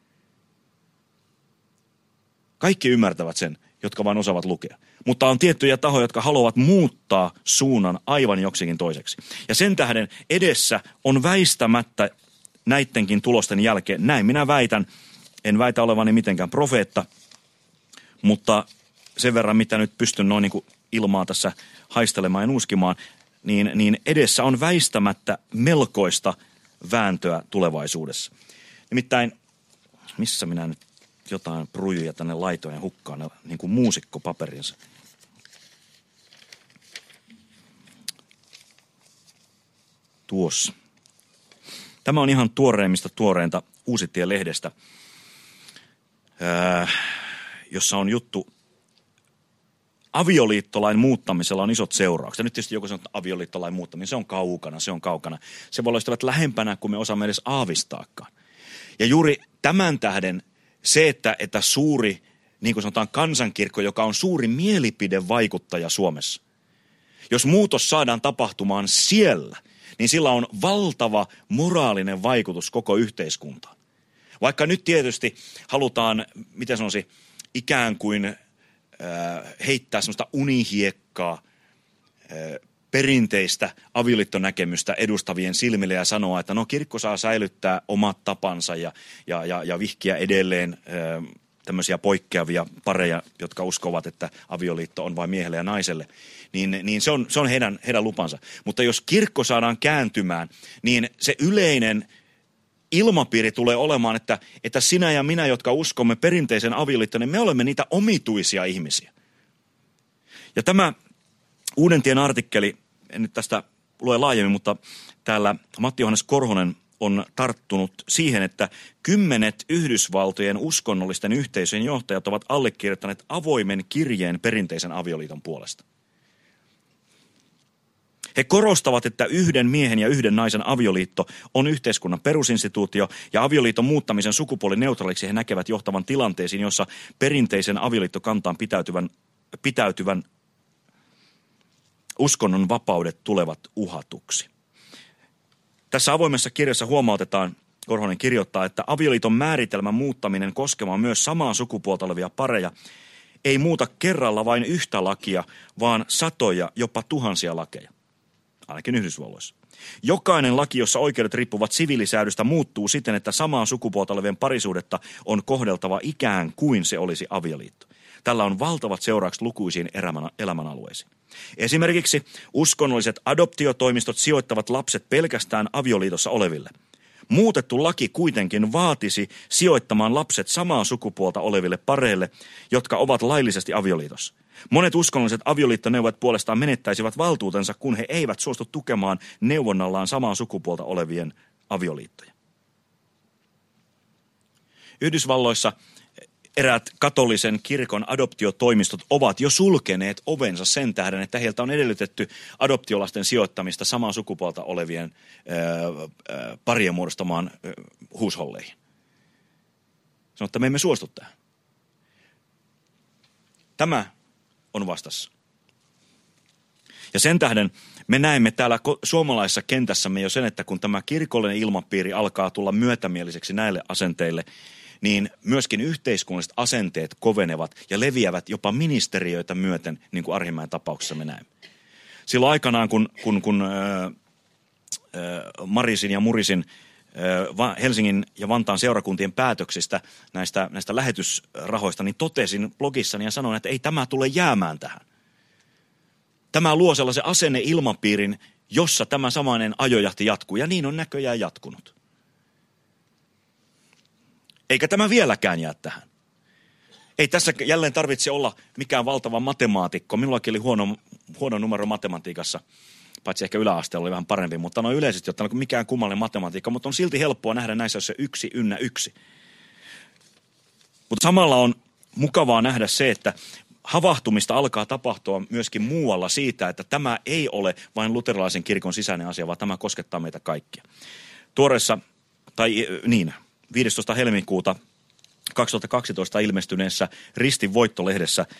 Kaikki ymmärtävät sen, jotka vain osaavat lukea. Mutta on tiettyjä tahoja, jotka haluavat muuttaa suunnan aivan joksikin toiseksi. Ja sen tähden edessä on väistämättä näidenkin tulosten jälkeen. Näin minä väitän. En väitä olevani mitenkään profeetta, mutta sen verran, mitä nyt pystyn noin niin kuin ilmaa tässä haistelemaan ja nuuskimaan, niin, niin edessä on väistämättä melkoista vääntöä tulevaisuudessa. Nimittäin, missä minä nyt jotain prujuja tänne laitoin ja hukkaan, niin kuin muusikko paperinsa. Tuossa. Tämä on ihan tuoreimmista tuoreinta Uusitie-lehdestä, öö, jossa on juttu. Avioliittolain muuttamisella on isot seuraukset. Ja nyt tietysti joku sanoo, että avioliittolain muuttaminen, se on kaukana, se on kaukana. Se voi olla lähempänä, kuin me osaamme edes aavistaakaan. Ja juuri tämän tähden se, että, että suuri, niin kuin sanotaan kansankirkko, joka on suuri mielipidevaikuttaja Suomessa, jos muutos saadaan tapahtumaan siellä, niin sillä on valtava moraalinen vaikutus koko yhteiskuntaan. Vaikka nyt tietysti halutaan, miten sanoisi, ikään kuin äh, heittää semmoista unihiekkaa, äh, perinteistä avioliittonäkemystä edustavien silmille ja sanoa, että no kirkko saa säilyttää omat tapansa ja, ja, ja, ja vihkiä edelleen äh, tämmöisiä poikkeavia pareja, jotka uskovat, että avioliitto on vain miehelle ja naiselle, niin, niin se on, se on heidän, heidän lupansa. Mutta jos kirkko saadaan kääntymään, niin se yleinen ilmapiiri tulee olemaan, että, että sinä ja minä, jotka uskomme perinteisen avioliittoon, niin me olemme niitä omituisia ihmisiä. Ja tämä Uuden tien artikkeli, en nyt tästä lue laajemmin, mutta täällä Matti Johannes Korhonen on tarttunut siihen, että kymmenet Yhdysvaltojen uskonnollisten yhteisöjen johtajat ovat allekirjoittaneet avoimen kirjeen perinteisen avioliiton puolesta. He korostavat, että yhden miehen ja yhden naisen avioliitto on yhteiskunnan perusinstituutio ja avioliiton muuttamisen sukupuolineutraaliksi he näkevät johtavan tilanteisiin, jossa perinteisen avioliittokantaan pitäytyvän, pitäytyvän uskonnon vapaudet tulevat uhatuksi. Tässä avoimessa kirjassa huomautetaan, Korhonen kirjoittaa, että avioliiton määritelmän muuttaminen koskemaan myös samaa sukupuolta olevia pareja ei muuta kerralla vain yhtä lakia, vaan satoja, jopa tuhansia lakeja, ainakin Yhdysvalloissa. Jokainen laki, jossa oikeudet riippuvat siviilisäädöstä, muuttuu siten, että samaa sukupuolta olevien parisuhdetta on kohdeltava ikään kuin se olisi avioliitto. Tällä on valtavat seuraukset lukuisiin elämänalueisiin. Esimerkiksi uskonnolliset adoptiotoimistot sijoittavat lapset pelkästään avioliitossa oleville. Muutettu laki kuitenkin vaatisi sijoittamaan lapset samaa sukupuolta oleville pareille, jotka ovat laillisesti avioliitossa. Monet uskonnolliset avioliittoneuvot puolestaan menettäisivät valtuutensa, kun he eivät suostu tukemaan neuvonnallaan samaa sukupuolta olevien avioliittoja. Yhdysvalloissa eräät katolisen kirkon adoptiotoimistot ovat jo sulkeneet ovensa sen tähden, että heiltä on edellytetty adoptiolasten sijoittamista samaa sukupuolta olevien ö, ö, parien muodostamaan ö, huusholleihin. Sanoo, että me emme suostu tähän. Tämä on vastassa. Ja sen tähden me näemme täällä suomalaisessa kentässämme jo sen, että kun tämä kirkollinen ilmapiiri alkaa tulla myötämieliseksi näille asenteille, niin myöskin yhteiskunnalliset asenteet kovenevat ja leviävät jopa ministeriöitä myöten, niin kuin Arhinmäen tapauksessa me näemme. Silloin aikanaan, kun, kun, kun äh, äh, Marisin ja Murisin äh, Helsingin ja Vantaan seurakuntien päätöksistä näistä, näistä lähetysrahoista, niin totesin blogissani ja sanoin, että ei tämä tule jäämään tähän. Tämä luo sellaisen asenneilmapiirin, jossa tämä samainen ajojahti jatkuu, ja niin on näköjään jatkunut. Eikä tämä vieläkään jää tähän. Ei tässä jälleen tarvitse olla mikään valtava matemaatikko. Minullakin oli huono, huono numero matematiikassa, paitsi ehkä yläasteella oli vähän parempi, mutta no yleisesti ottaen mikään kummallinen matematiikka, mutta on silti helppoa nähdä näissä se yksi ynnä yksi. Mutta samalla on mukavaa nähdä se, että havahtumista alkaa tapahtua myöskin muualla siitä, että tämä ei ole vain luterilaisen kirkon sisäinen asia, vaan tämä koskettaa meitä kaikkia. Tuoreessa, tai niin, viidestoista helmikuuta kaksituhattakaksitoista ilmestyneessä Ristin voittolehdessä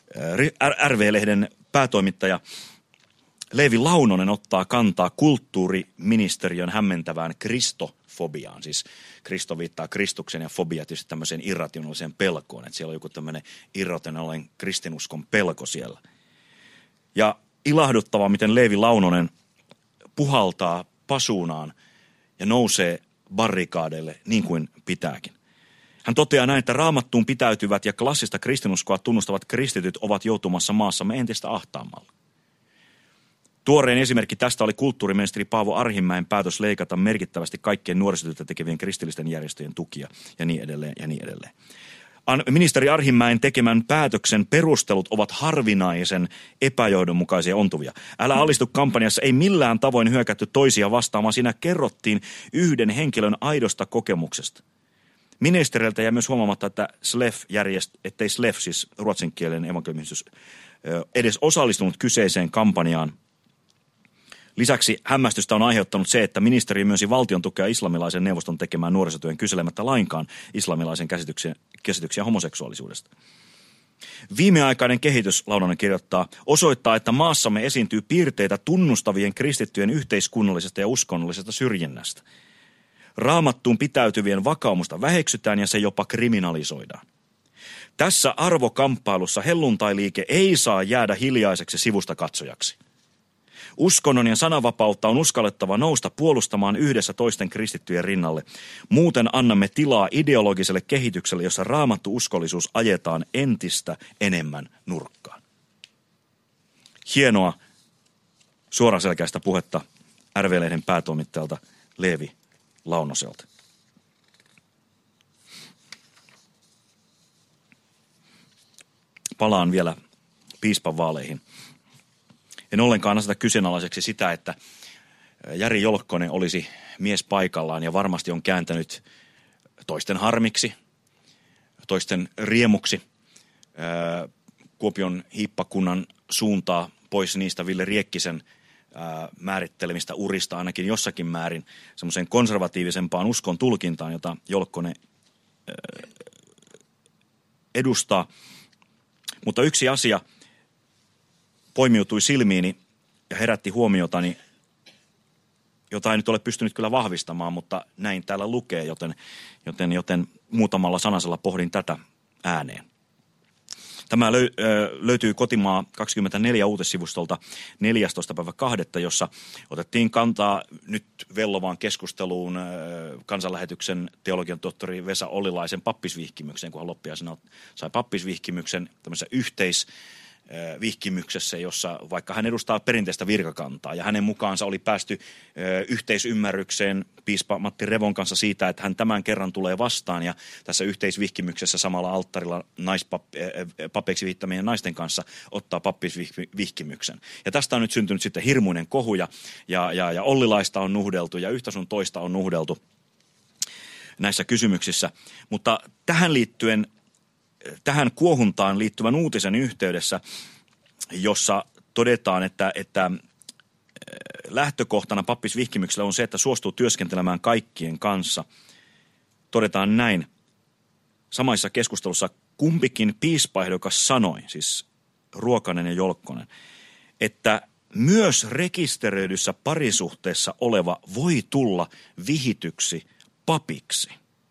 R V-lehden päätoimittaja Leevi Launonen ottaa kantaa kulttuuriministeriön hämmentävään kristofobiaan. Siis Kristo viittaa Kristuksen ja fobia tietysti tämmöiseen irrationaaliseen pelkoon. Että siellä on joku tämmöinen irrationaalinen kristinuskon pelko siellä. Ja ilahduttavaa, miten Leevi Launonen puhaltaa pasuunaan ja nousee barrikaadeille niin kuin pitääkin. Hän toteaa näin, että raamattuun pitäytyvät ja klassista kristinuskoa tunnustavat kristityt ovat joutumassa maassamme entistä ahtaammalle. Tuorein esimerkki tästä oli kulttuuriministeri Paavo Arhinmäen päätös leikata merkittävästi kaikkien nuorisotyötä tekevien kristillisten järjestöjen tukia ja niin edelleen ja niin edelleen. Ministeri Arhinmäen tekemän päätöksen perustelut ovat harvinaisen epäjohdonmukaisia ja ontuvia. Älä alistu -kampanjassa ei millään tavoin hyökätty toisia vastaan, vaan siinä kerrottiin yhden henkilön aidosta kokemuksesta. Ministeriltä jäi myös huomaamatta, että SLEF järjest, ettei SLEF, siis ruotsinkielinen evankeliumiyhdistys, edes osallistunut kyseiseen kampanjaan. Lisäksi hämmästystä on aiheuttanut se, että ministeri myönsi valtion tukea islamilaisen neuvoston tekemään nuorisotyön kyselemättä lainkaan islamilaisen käsityksiä, käsityksiä homoseksuaalisuudesta. Viimeaikainen kehitys, Launonen kirjoittaa, osoittaa, että maassamme esiintyy piirteitä tunnustavien kristittyjen yhteiskunnallisesta ja uskonnollisesta syrjinnästä. Raamattuun pitäytyvien vakaumusta väheksytään ja se jopa kriminalisoidaan. Tässä arvokamppailussa helluntailiike ei saa jäädä hiljaiseksi sivusta katsojaksi. Uskonnon ja sananvapautta on uskallettava nousta puolustamaan yhdessä toisten kristittyjen rinnalle. Muuten annamme tilaa ideologiselle kehitykselle, jossa raamattu uskollisuus ajetaan entistä enemmän nurkkaan. Hienoa suoraselkäistä puhetta R V-lehden päätoimittajalta Leevi Launoselta. Palaan vielä piispan vaaleihin. En ollenkaan aseta kyseenalaiseksi sitä, että Jari Jolkkonen olisi mies paikallaan ja varmasti on kääntänyt toisten harmiksi, toisten riemuksi Kuopion hiippakunnan suuntaa pois niistä Ville Riekkisen määrittelemistä urista ainakin jossakin määrin semmoiseen konservatiivisempaan uskon tulkintaan, jota Jolkkonen edustaa. Mutta yksi asia poimiutui silmiini ja herätti huomiotani, jota en nyt ole pystynyt kyllä vahvistamaan, mutta näin täällä lukee, joten, joten, joten muutamalla sanasella pohdin tätä ääneen. Tämä löy, löytyy Kotimaa kaksikymmentäneljä uutissivustolta neljästoista päivä toista, jossa otettiin kantaa nyt vellovaan keskusteluun kansanlähetyksen teologian tohtori Vesa Ollilaisen pappisvihkimykseen, kun hän loppiaisena sai pappisvihkimyksen tämmöisessä yhteis vihkimyksessä, jossa vaikka hän edustaa perinteistä virkakantaa ja hänen mukaansa oli päästy ö, yhteisymmärrykseen piispa Matti Revon kanssa siitä, että hän tämän kerran tulee vastaan ja tässä yhteisvihkimyksessä samalla alttarilla naispapeiksi vihittämien naisten kanssa ottaa pappisvihkimyksen. Ja tästä on nyt syntynyt sitten hirmuinen kohu ja, ja, ja, ja Ollilaista on nuhdeltu ja yhtä sun toista on nuhdeltu näissä kysymyksissä, mutta tähän liittyen tähän kuohuntaan liittyvän uutisen yhteydessä, jossa todetaan, että, että lähtökohtana pappisvihkimyksellä on se, että suostuu työskentelemään kaikkien kanssa. Todetaan näin. Samaisessa keskustelussa kumpikin piispaehdokas sanoi, siis Ruokanen ja Jolkkonen, että myös rekisteröidyssä parisuhteessa oleva voi tulla vihityksi papiksi.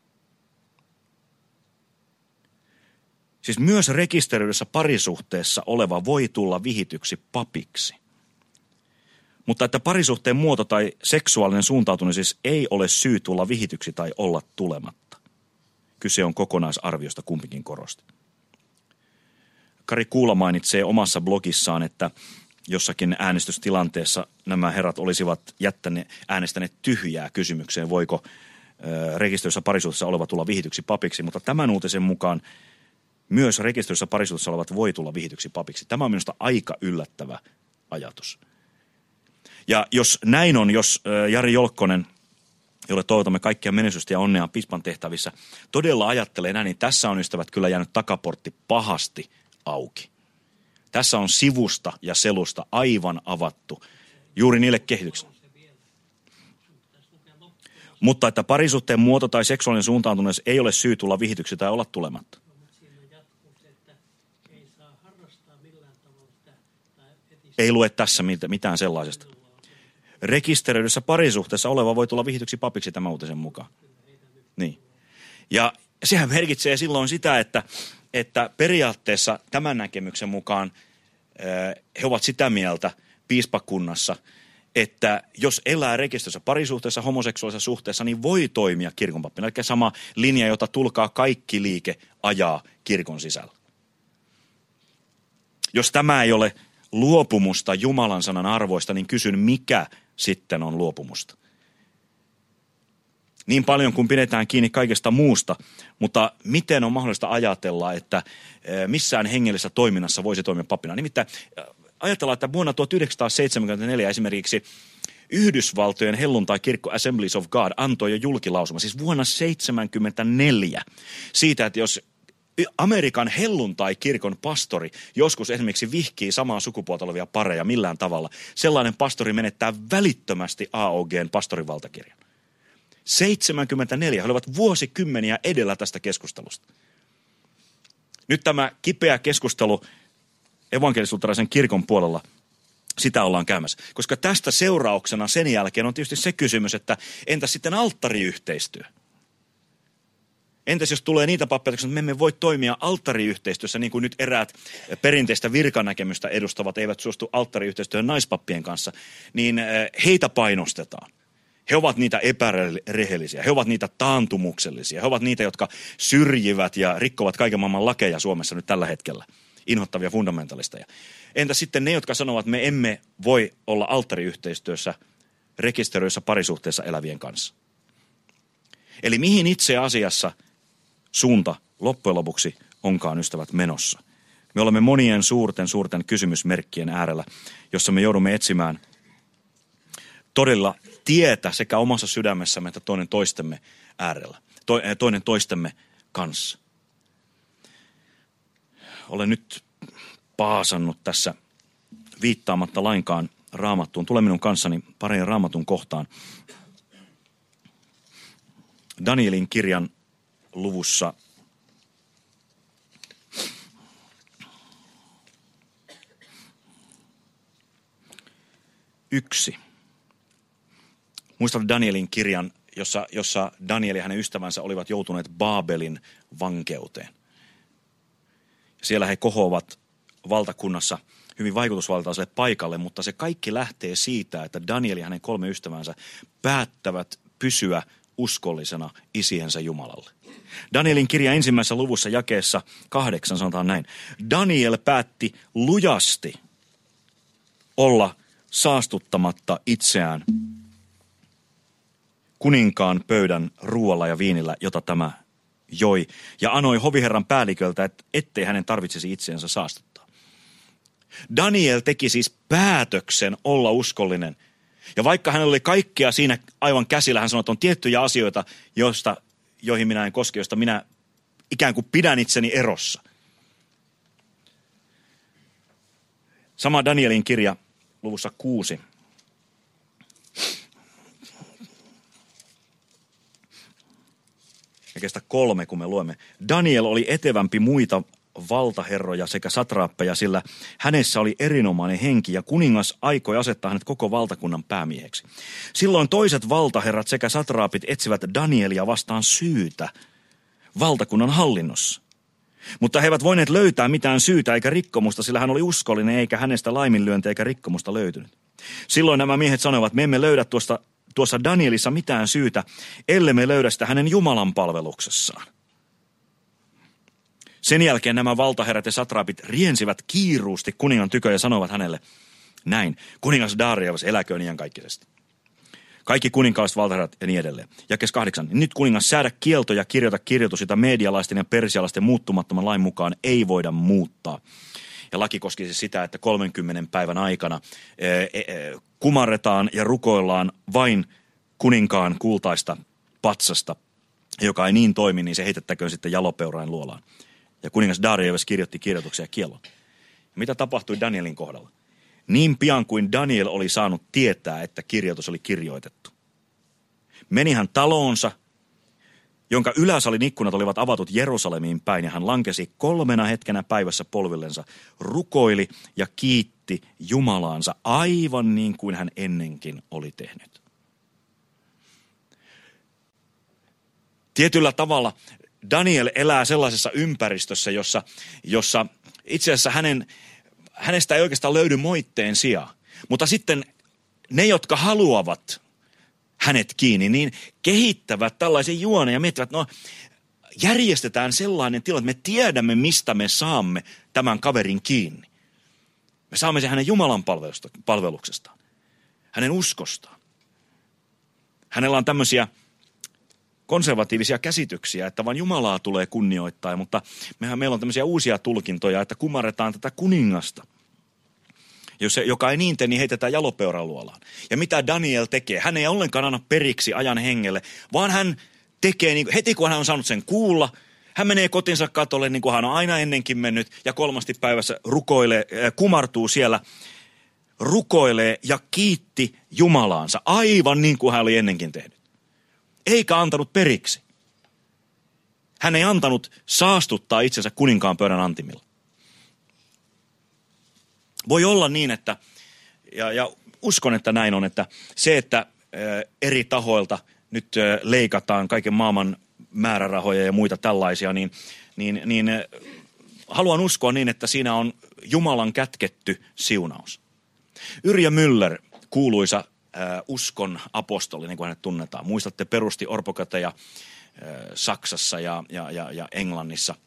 Siis myös rekisteröidyssä parisuhteessa oleva voi tulla vihityksi papiksi. Mutta että parisuhteen muoto tai seksuaalinen suuntautuminen siis ei ole syy tulla vihityksi tai olla tulematta. Kyse on kokonaisarviosta, kumpikin korosti. Kari Kuula mainitsee omassa blogissaan, että jossakin äänestystilanteessa nämä herrat olisivat jättäneet, äänestäneet tyhjää kysymykseen, voiko ö, rekisteröidyssä parisuhteessa oleva tulla vihityksi papiksi, mutta tämän uutisen mukaan myös rekisteröidyssä parisuhteessa olevat voi tulla vihityksi papiksi. Tämä on minusta aika yllättävä ajatus. Ja jos näin on, jos Jari Jolkkonen, jolle toivotamme kaikkia menestystä ja onnea piispan tehtävissä, todella ajattelee näin, niin tässä on, ystävät, kyllä jäänyt takaportti pahasti auki. Tässä on sivusta ja selusta aivan avattu juuri niille kehityksille. Mutta että parisuhteen muoto tai seksuaalinen suuntautuneisuus ei ole syy tulla vihityksi tai olla tulematta. Ei lue tässä mitään sellaisesta. Rekisteröidyssä parisuhteessa oleva voi tulla vihdyksi papiksi tämän uutisen mukaan. Niin. Ja sehän merkitsee silloin sitä, että, että periaatteessa tämän näkemyksen mukaan he ovat sitä mieltä piispakunnassa, että jos elää rekisteröidyssä parisuhteessa, homoseksuaalisessa suhteessa, niin voi toimia kirkonpappina. Eli sama linja, jota tulkaa kaikki liike ajaa kirkon sisällä. Jos tämä ei ole luopumusta Jumalan sanan arvoista, niin kysyn, mikä sitten on luopumusta. Niin paljon kuin pidetään kiinni kaikesta muusta, mutta miten on mahdollista ajatella, että missään hengellisessä toiminnassa voisi toimia pappina? Nimittäin ajatellaan, että vuonna tuhatyhdeksänsataaseitsemänkymmentäneljä esimerkiksi Yhdysvaltojen helluntai-kirkko Assemblies of God antoi jo julkilausuma, siis vuonna seitsemänkymmentäneljä, siitä, että jos Amerikan helluntai-kirkon pastori joskus esimerkiksi vihkii samaa sukupuolta olevia pareja millään tavalla, sellainen pastori menettää välittömästi A O G:n pastorivaltakirjan. seitsemänkymmentäneljä, he olivat vuosikymmeniä edellä tästä keskustelusta. Nyt tämä kipeä keskustelu evankelis-luterilaisen kirkon puolella, sitä ollaan käymässä. Koska tästä seurauksena sen jälkeen on tietysti se kysymys, että entä sitten alttariyhteistyö? Entäs jos tulee niitä pappeja, että me emme voi toimia alttariyhteistyössä, niin kuin nyt eräät perinteistä virkanäkemystä edustavat eivät suostu alttariyhteistyöhön naispappien kanssa, niin heitä painostetaan. He ovat niitä epärehellisiä, he ovat niitä taantumuksellisia, he ovat niitä, jotka syrjivät ja rikkovat kaiken maailman lakeja Suomessa nyt tällä hetkellä. Inhottavia fundamentalisteja. Entä sitten ne, jotka sanovat, että me emme voi olla alttariyhteistyössä rekisteröissä parisuhteessa elävien kanssa? Eli mihin itse asiassa suunta loppujen lopuksi onkaan, ystävät, menossa? Me olemme monien suurten, suurten kysymysmerkkien äärellä, jossa me joudumme etsimään todella tietä sekä omassa sydämessämme että toinen toistemme äärellä, to, toinen toistemme kanssa. Olen nyt paasannut tässä viittaamatta lainkaan Raamattuun. Tule minun kanssani pareen Raamatun kohtaan. Danielin kirjan luvussa yksi. Muistat Danielin kirjan, jossa, jossa Daniel ja hänen ystävänsä olivat joutuneet Baabelin vankeuteen. Siellä he kohoavat valtakunnassa hyvin vaikutusvaltaiselle paikalle, mutta se kaikki lähtee siitä, että Daniel ja hänen kolme ystävänsä päättävät pysyä uskollisena isiensä Jumalalle. Danielin kirja ensimmäisessä luvussa jakeessa kahdeksan sanotaan näin. Daniel päätti lujasti olla saastuttamatta itseään kuninkaan pöydän ruoalla ja viinillä, jota tämä joi, ja anoi hoviherran päälliköltä, että ettei hänen tarvitsisi itseensä saastuttaa. Daniel teki siis päätöksen olla uskollinen. Ja vaikka hänellä oli kaikkea siinä aivan käsillä, hän sanoi, että on tiettyjä asioita, joista, joihin minä en koske, joista minä ikään kuin pidän itseni erossa. Sama Danielin kirja luvussa kuusi. Ja kestä kolme, kun me luemme. Daniel oli etevämpi muita valtaherroja sekä satraappeja, sillä hänessä oli erinomainen henki ja kuningas aikoi asettaa hänet koko valtakunnan päämieheksi. Silloin toiset valtaherrat sekä satraapit etsivät Danielia vastaan syytä valtakunnan hallinnossa. Mutta he eivät voineet löytää mitään syytä eikä rikkomusta, sillä hän oli uskollinen eikä hänestä laiminlyöntiä eikä rikkomusta löytynyt. Silloin nämä miehet sanoivat, että me emme löydä tuosta, tuossa Danielissa mitään syytä, ellei me löydä sitä hänen Jumalan palveluksessaan. Sen jälkeen nämä valtaherrat ja satraapit riensivät kiiruusti kuningan tykö ja sanoivat hänelle näin, kuningas Darius eläköön iankaikkisesti. Kaikki kuninkaalliset valtaherrat ja niin edelleen. Jakes kahdeksan. Nyt kuningas säädä kielto ja kirjoita kirjoitus, jota medialaisten ja persialaisten muuttumattoman lain mukaan ei voida muuttaa. Ja laki koski siis sitä, että kolmenkymmenen päivän aikana e, e, kumarretaan ja rukoillaan vain kuninkaan kultaista patsasta, joka ei niin toimi, niin se heitettäköön sitten jalopeurain luolaan. Ja kuningas Darius kirjoitti kirjoituksia ja kiellon. Mitä tapahtui Danielin kohdalla? Niin pian kuin Daniel oli saanut tietää, että kirjoitus oli kirjoitettu. Meni hän taloonsa jonka yläsalin ikkunat olivat avatut Jerusalemiin päin, ja hän lankesi kolmena hetkenä päivässä polvillensa, rukoili ja kiitti Jumalaansa aivan niin kuin hän ennenkin oli tehnyt. Tietyllä tavalla Daniel elää sellaisessa ympäristössä, jossa, jossa itse asiassa hänen, hänestä ei oikeastaan löydy moitteen sijaa. Mutta sitten ne, jotka haluavat hänet kiinni, niin kehittävät tällaisen juoneen ja miettivät, no järjestetään sellainen tila, että me tiedämme, mistä me saamme tämän kaverin kiinni. Me saamme sen hänen Jumalan palveluksestaan, hänen uskostaan. Hänellä on tämmöisiä konservatiivisia käsityksiä, että vain Jumalaa tulee kunnioittaa, mutta mehän meillä on tämmöisiä uusia tulkintoja, että kumarretaan tätä kuningasta. Jos se, joka ei niin tee, niin heitetään jalopeuran luolaan. Ja mitä Daniel tekee? Hän ei ollenkaan anna periksi ajan hengelle, vaan hän tekee, niin, heti kun hän on saanut sen kuulla, hän menee kotinsa katolle, niin kuin hän on aina ennenkin mennyt, ja kolmasti päivässä rukoilee, äh, kumartuu siellä, rukoilee ja kiitti Jumalaansa, aivan niin kuin hän oli ennenkin tehnyt. Eikä antanut periksi. Hän ei antanut saastuttaa itsensä kuninkaan pöydän antimilla. Voi olla niin, että, ja, ja uskon, että näin on, että se, että ä, eri tahoilta nyt ä, leikataan kaiken maailman määrärahoja ja muita tällaisia, niin, niin, niin ä, haluan uskoa niin, että siinä on Jumalan kätketty siunaus. Yrjö Müller, kuuluisa ä, uskon apostoli, niin kuin hänet tunnetaan. Muistatte, perusti orpokoteja ä, Saksassa ja, ja, ja, ja Englannissa,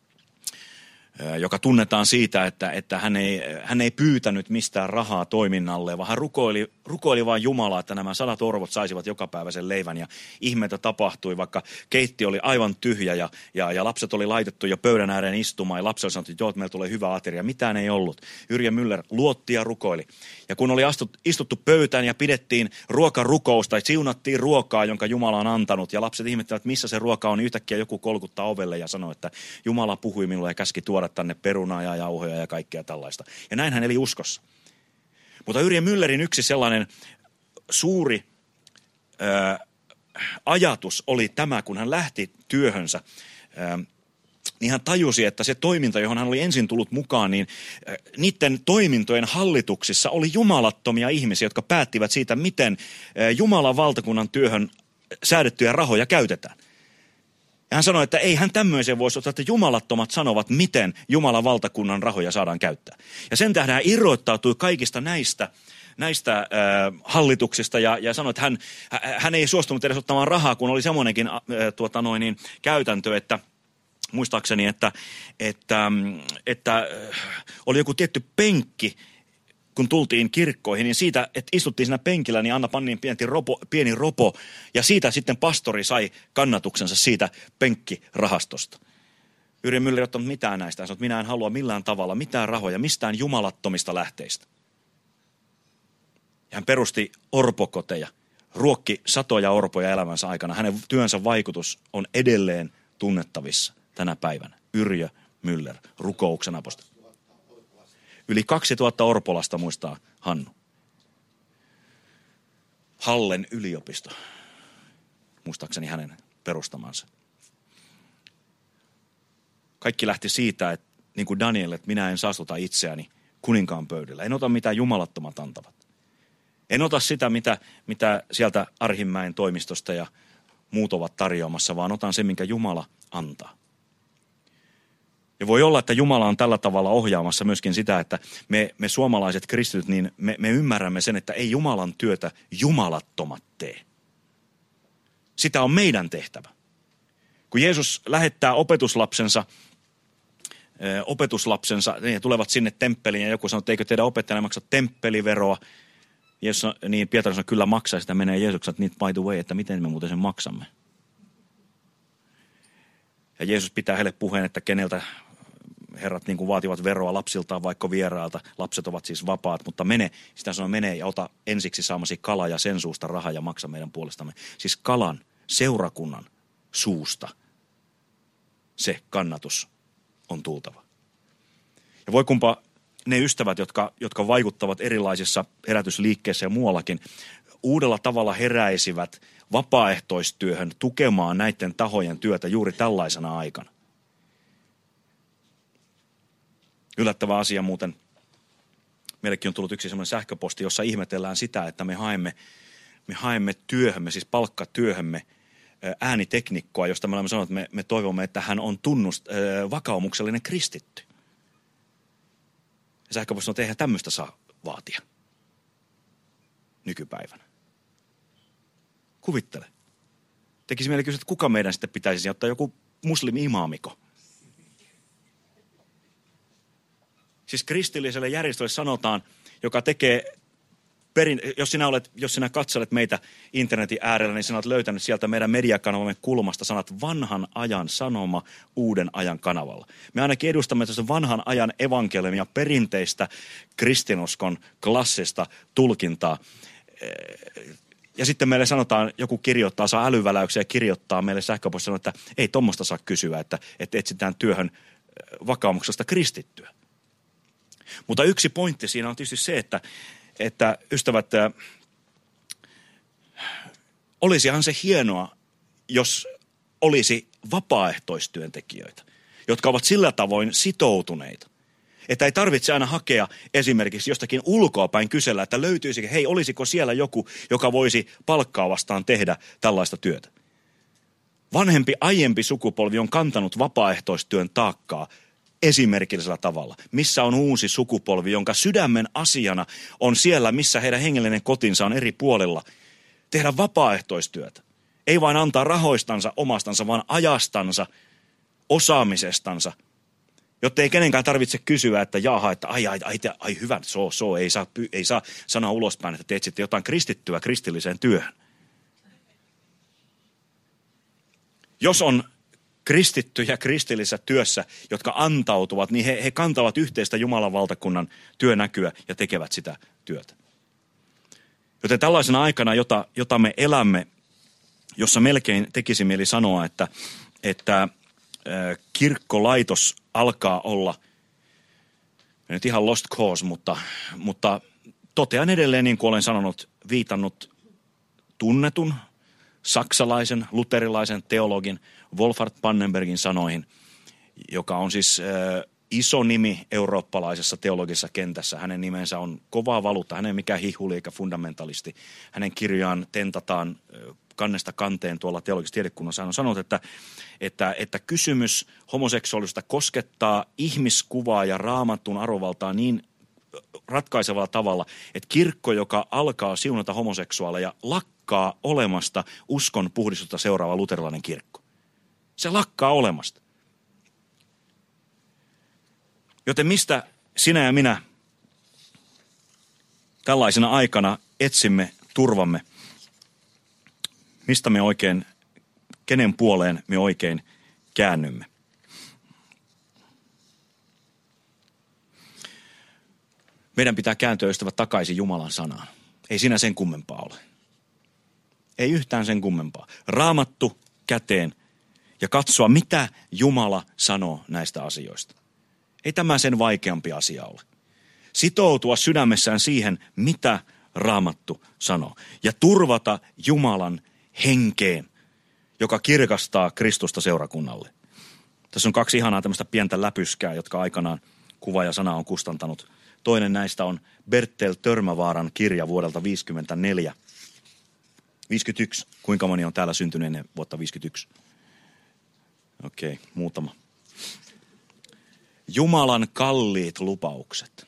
joka tunnetaan siitä, että, että hän, ei, hän ei pyytänyt mistään rahaa toiminnalle, vaan hän rukoili, rukoili vain Jumalaa, että nämä sadat orvot saisivat jokapäiväisen leivän. Ja ihmeitä tapahtui, vaikka keitti oli aivan tyhjä ja, ja, ja lapset oli laitettu jo pöydän ääreen istumaan. Ja lapselle sanottiin, että joo, meillä tulee hyvä ateria. Mitään ei ollut. Yrjö Müller luotti ja rukoili. Ja kun oli astut, istuttu pöytään ja pidettiin ruokarukousta, tai siunattiin ruokaa, jonka Jumala on antanut. Ja lapset ihmettelivät, missä se ruoka on. Niin yhtäkkiä joku kolkuttaa ovelle ja sanoi, että Jumala puhui minulle ja käski tuoda tänne perunaa ja jauhoja ja kaikkea tällaista. Ja näin hän eli uskossa. Mutta Yrjö Müllerin yksi sellainen suuri ää, ajatus oli tämä, kun hän lähti työhönsä, ää, niin hän tajusi, että se toiminta, johon hän oli ensin tullut mukaan, niin ää, niiden toimintojen hallituksissa oli jumalattomia ihmisiä, jotka päättivät siitä, miten ää, Jumalan valtakunnan työhön säädettyjä rahoja käytetään. Ja hän sanoi, että ei hän tämmöiseen voisi ottaa, että jumalattomat sanovat, miten Jumalan valtakunnan rahoja saadaan käyttää. Ja sen tähden hän irroittautui kaikista näistä, näistä äh, hallituksista ja, ja sanoi, että hän, hän ei suostunut edes ottamaan rahaa, kun oli semmoinenkin äh, tuota noin, niin, käytäntö, että muistaakseni, että, että, että äh, oli joku tietty penkki, kun tultiin kirkkoihin, niin siitä, että istuttiin siinä penkillä, niin Anna panniin pieni ropo, pieni ropo, ja siitä sitten pastori sai kannatuksensa siitä penkkirahastosta. Yrjö Müller ei ottanut mitään näistä. Hän sanoi, että minä en halua millään tavalla mitään rahoja, mistään jumalattomista lähteistä. Ja hän perusti orpokoteja, ruokki satoja orpoja elämänsä aikana. Hänen työnsä vaikutus on edelleen tunnettavissa tänä päivänä. Yrjö Müller, rukouksen apostoli. Yli kaksituhatta orpolasta, muistaa Hannu. Hallen yliopisto, muistaakseni hänen perustamansa. Kaikki lähti siitä, että niin kuin Daniel, että minä en saastuta itseäni kuninkaan pöydällä. En ota mitä jumalattomat antavat. En ota sitä, mitä, mitä sieltä Arhinmäen toimistosta ja muut ovat tarjoamassa, vaan otan sen, minkä Jumala antaa. Ja voi olla, että Jumala on tällä tavalla ohjaamassa myöskin sitä, että me, me suomalaiset kristityt, niin me, me ymmärrämme sen, että ei Jumalan työtä jumalattomat tee. Sitä on meidän tehtävä. Kun Jeesus lähettää opetuslapsensa, ö, opetuslapsensa, ne tulevat sinne temppeliin ja joku sanoo, että eikö teidän opettajana maksa temppeliveroa. Jeesus, niin Pietari sanoo, kyllä maksaa, sitä menee Jeesuksen, että niin by the way, että miten me muuten sen maksamme. Ja Jeesus pitää heille puheen, että keneltä herrat niin kuin vaativat veroa lapsiltaan vaikka vierailta. Lapset ovat siis vapaat, mutta mene, sitä sanoo, mene ja ota ensiksi saamasi kala ja sen suusta raha ja maksa meidän puolestamme. Siis kalan, seurakunnan suusta se kannatus on tultava. Ja voi kumpa ne ystävät, jotka, jotka vaikuttavat erilaisissa herätysliikkeissä ja muuallakin, uudella tavalla heräisivät vapaaehtoistyöhön tukemaan näiden tahojen työtä juuri tällaisena aikana. Yllättävä asia muuten. Meillekin on tullut yksi semmoinen sähköposti, jossa ihmetellään sitä, että me haemme, me haemme työhömme, siis palkkatyöhömme ääniteknikkoa, josta me olemme sanoneet, että me, me toivomme, että hän on tunnust, äh, vakaumuksellinen kristitty. Ja sähköposti sanoo, että eihän tämmöistä saa vaatia nykypäivänä. Kuvittele. Tekisi meille kysyä, että kuka meidän sitten pitäisi ottaa joku muslimi-imaamiko. Siis kristilliselle järjestölle sanotaan, joka tekee, perin, jos, sinä olet, jos sinä katselet meitä internetin äärellä, niin sinä olet löytänyt sieltä meidän mediakanavamme kulmasta sanat vanhan ajan sanoma uuden ajan kanavalla. Me ainakin edustamme tässä vanhan ajan evankeliumia, perinteistä kristinuskon klassista tulkintaa. Ja sitten meille sanotaan, joku kirjoittaa, saa älyväläyksiä ja kirjoittaa meille sähköpostilla, että ei tommoista saa kysyä, että, että etsitään työhön vakaumuksesta kristittyä. Mutta yksi pointti siinä on tietysti se, että, että ystävät, äh, olisihan se hienoa, jos olisi vapaaehtoistyöntekijöitä, jotka ovat sillä tavoin sitoutuneita. Että ei tarvitse aina hakea esimerkiksi jostakin ulkoapäin kysellä, että löytyisikö, hei, olisiko siellä joku, joka voisi palkkaa vastaan tehdä tällaista työtä. Vanhempi, aiempi sukupolvi on kantanut vapaaehtoistyön taakkaa esimerkillisellä tavalla. Missä on uusi sukupolvi, jonka sydämen asiana on siellä, missä heidän hengellinen kotinsa on eri puolilla, tehdä vapaaehtoistyötä. Ei vain antaa rahoistansa, omastansa, vaan ajastansa, osaamisestansa, jotta ei kenenkään tarvitse kysyä, että jaha, että ai, ai, ai, ai hyvä, so, so, ei saa, ei saa sanoa ulospäin, että teet sitten jotain kristittyä kristilliseen työhön. Jos on kristittyjä kristillisessä työssä, jotka antautuvat, niin he, he kantavat yhteistä Jumalan valtakunnan työnäkyä ja tekevät sitä työtä. Joten tällaisena aikana, jota, jota me elämme, jossa melkein tekisi mieli sanoa, että, että äh, kirkkolaitos alkaa olla, nyt ihan lost cause, mutta, mutta totean edelleen, niin kuin olen sanonut, viitannut tunnetun saksalaisen, luterilaisen teologin Wolfhard Pannenbergin sanoihin, joka on siis äh, iso nimi eurooppalaisessa teologisessa kentässä. Hänen nimensä on kovaa valuutta, hän ei mikään hihuli eikä fundamentalisti. Hänen kirjaan tentataan äh, kannesta kanteen tuolla teologisessa tiedekunnassa. Hän on sanonut, että, että, että kysymys homoseksuaalisuudesta koskettaa ihmiskuvaa ja raamatun arvovaltaa niin ratkaisevalla tavalla, että kirkko, joka alkaa siunata homoseksuaaleja, lakkaa olemasta uskon puhdistusta seuraava luterilainen kirkko. Se lakkaa olemasta. Joten mistä sinä ja minä tällaisena aikana etsimme turvamme? Mistä me oikein, kenen puoleen me oikein käännymme? Meidän pitää kääntyä, ystävät, takaisin Jumalan sanaan. Ei siinä sen kummempaa ole. Ei yhtään sen kummempaa. Raamattu käteen ja katsoa, mitä Jumala sanoo näistä asioista. Ei tämä sen vaikeampi asia ole. Sitoutua sydämessään siihen, mitä Raamattu sanoo. Ja turvata Jumalan henkeen, joka kirkastaa Kristusta seurakunnalle. Tässä on kaksi ihanaa tämmöistä pientä läpyskää, jotka aikanaan kuva ja sana on kustantanut. Toinen näistä on Bertel Törmävaaran kirja vuodelta viisikymmentäneljä. viisikymmentäyksi. Kuinka moni on täällä syntynyt ennen vuotta viisikymmentäyksi? Okei, okay, muutama. Jumalan kalliit lupaukset.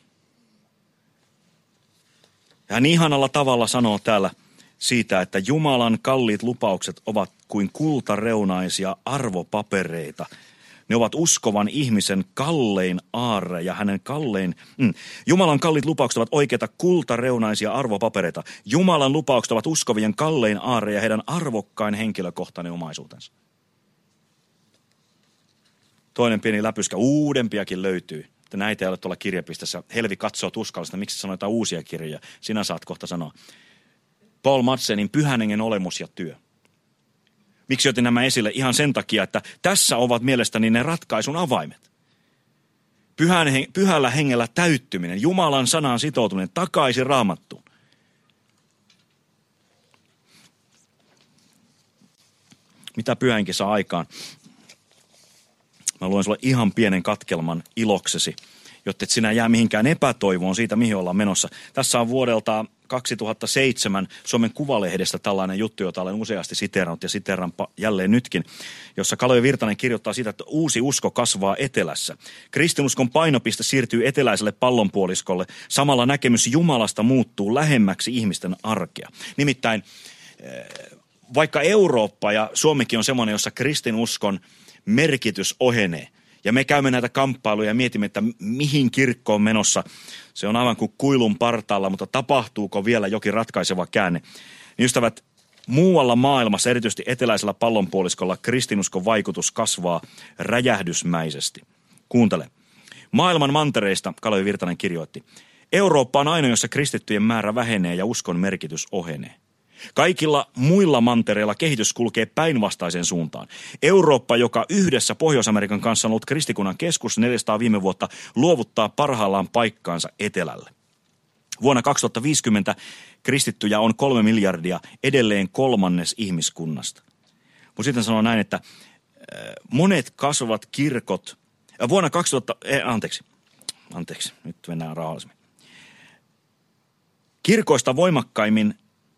Ja hän ihanalla tavalla sanoo täällä siitä, että Jumalan kalliit lupaukset ovat kuin kultareunaisia arvopapereita. Ne ovat uskovan ihmisen kallein aarre ja hänen kallein... Mm, Jumalan kalliit lupaukset ovat oikeita kultareunaisia arvopapereita. Jumalan lupaukset ovat uskovien kallein aarre ja heidän arvokkain henkilökohtainen omaisuutensa. Toinen pieni läpyskä, uudempiakin löytyy. Että näitä ei ole tuolla kirjapistessä. Helvi katsoo tuskallista, miksi sanoo jotain uusia kirjoja. Sinä saat kohta sanoa. Paul Madsenin Pyhän hengen olemus ja työ. Miksi otin nämä esille? Ihan sen takia, että tässä ovat mielestäni ne ratkaisun avaimet. Pyhän, pyhällä hengellä täyttyminen, Jumalan sanaan sitoutuminen, takaisin Raamattuun. Mitä Pyhä Henki saa aikaan? Mä luen sulle ihan pienen katkelman iloksesi, jotta et sinä jää mihinkään epätoivoon siitä, mihin ollaan menossa. Tässä on vuodelta kaksituhattaseitsemän Suomen Kuvalehdestä tällainen juttu, jota olen useasti siteerannut ja siteeranpa jälleen nytkin, jossa Kalevi Virtanen kirjoittaa siitä, että uusi usko kasvaa etelässä. Kristinuskon painopiste siirtyy eteläiselle pallonpuoliskolle. Samalla näkemys Jumalasta muuttuu lähemmäksi ihmisten arkea. Nimittäin vaikka Eurooppa ja Suomikin on semmoinen, jossa kristinuskon merkitys ohenee, ja me käymme näitä kamppailuja ja mietimme, että mihin kirkko on menossa. Se on aivan kuin kuilun partaalla, mutta tapahtuuko vielä jokin ratkaiseva käänne? Niin ystävät, muualla maailmassa, erityisesti eteläisellä pallonpuoliskolla, kristinuskon vaikutus kasvaa räjähdysmäisesti. Kuuntele. Maailman mantereista, Kalevi Virtanen kirjoitti, Eurooppa on ainoa, jossa kristittyjen määrä vähenee ja uskon merkitys ohenee. Kaikilla muilla mantereilla kehitys kulkee päinvastaiseen suuntaan. Eurooppa, joka yhdessä Pohjois-Amerikan kanssa on ollut kristikunnan keskus neljäsataa viime vuotta, luovuttaa parhaillaan paikkaansa etelälle. Vuonna kaksituhattaviisikymmentä kristittyjä on kolme miljardia, edelleen kolmannes ihmiskunnasta. Mutta sitten sanoo näin, että monet kasvavat kirkot, vuonna kaksituhatta, eh, anteeksi, anteeksi, nyt mennään rauhallisemmin. Kirkoista voimakkaimmin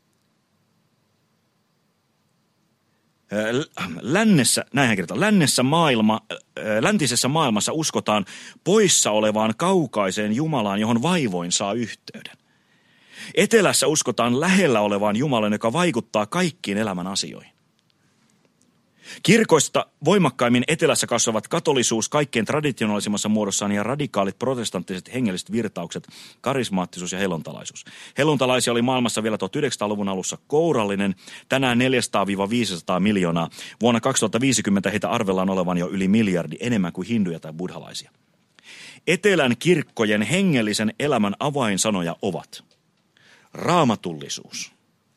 Lännessä, näinhän kirjoitetaan, lännessä maailma, läntisessä maailmassa uskotaan poissa olevaan kaukaiseen Jumalaan, johon vaivoin saa yhteyden. Etelässä uskotaan lähellä olevaan Jumalaan, joka vaikuttaa kaikkiin elämän asioihin. Kirkoista voimakkaimmin etelässä kasvavat katolisuus kaikkein traditionaalisimmassa muodossaan ja radikaalit protestanttiset hengelliset virtaukset, karismaattisuus ja helluntalaisuus. Helluntalaisia oli maailmassa vielä tuhatyhdeksänsataaluvun alussa kourallinen, tänään neljäsataa viisikymmentä miljoonaa. Vuonna kaksituhattaviisikymmentä heitä arvellaan olevan jo yli miljardi, enemmän kuin hinduja tai buddhalaisia. Etelän kirkkojen hengellisen elämän avainsanoja ovat raamatullisuus,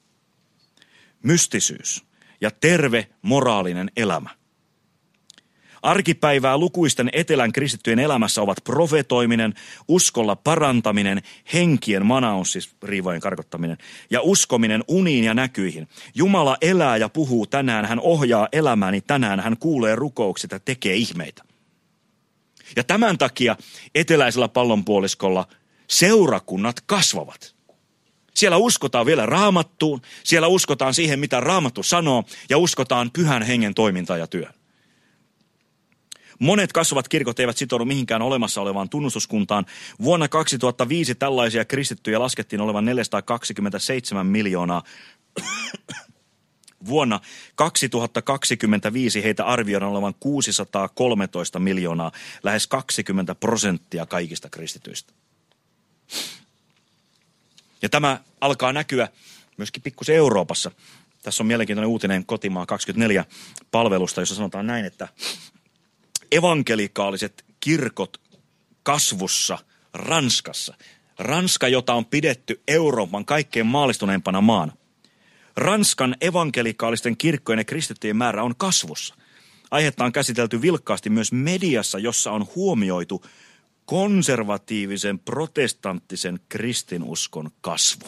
mystisyys ja terve moraalinen elämä. Arkipäivää lukuisten etelän kristittyjen elämässä ovat profetoiminen, uskolla parantaminen, henkien manaus, siis riivojen karkottaminen, ja uskominen uniin ja näkyihin. Jumala elää ja puhuu tänään, hän ohjaa elämääni tänään, hän kuulee rukoukset ja tekee ihmeitä. Ja tämän takia eteläisellä pallonpuoliskolla seurakunnat kasvavat. Siellä uskotaan vielä Raamattuun, siellä uskotaan siihen, mitä Raamattu sanoo, ja uskotaan Pyhän Hengen toimintaan ja työhön. Monet kasvavat kirkot eivät sitoudu mihinkään olemassa olevaan tunnustuskuntaan. Vuonna kaksituhattaviisi tällaisia kristittyjä laskettiin olevan neljäsataakaksikymmentäseitsemän miljoonaa. Vuonna kaksituhattakaksikymmentäviisi heitä arvioidaan olevan kuusisataakolmetoista miljoonaa, lähes kaksikymmentä prosenttia kaikista kristityistä. Ja tämä alkaa näkyä myöskin pikkusen Euroopassa. Tässä on mielenkiintoinen uutinen Kotimaa kaksikymmentäneljä palvelusta, jossa sanotaan näin, että evankelikaaliset kirkot kasvussa Ranskassa. Ranska, jota on pidetty Euroopan kaikkein maallistuneimpana maana. Ranskan evankelikaalisten kirkkojen ja kristittyjen määrä on kasvussa. Aihetta on käsitelty vilkkaasti myös mediassa, jossa on huomioitu konservatiivisen protestanttisen kristinuskon kasvu.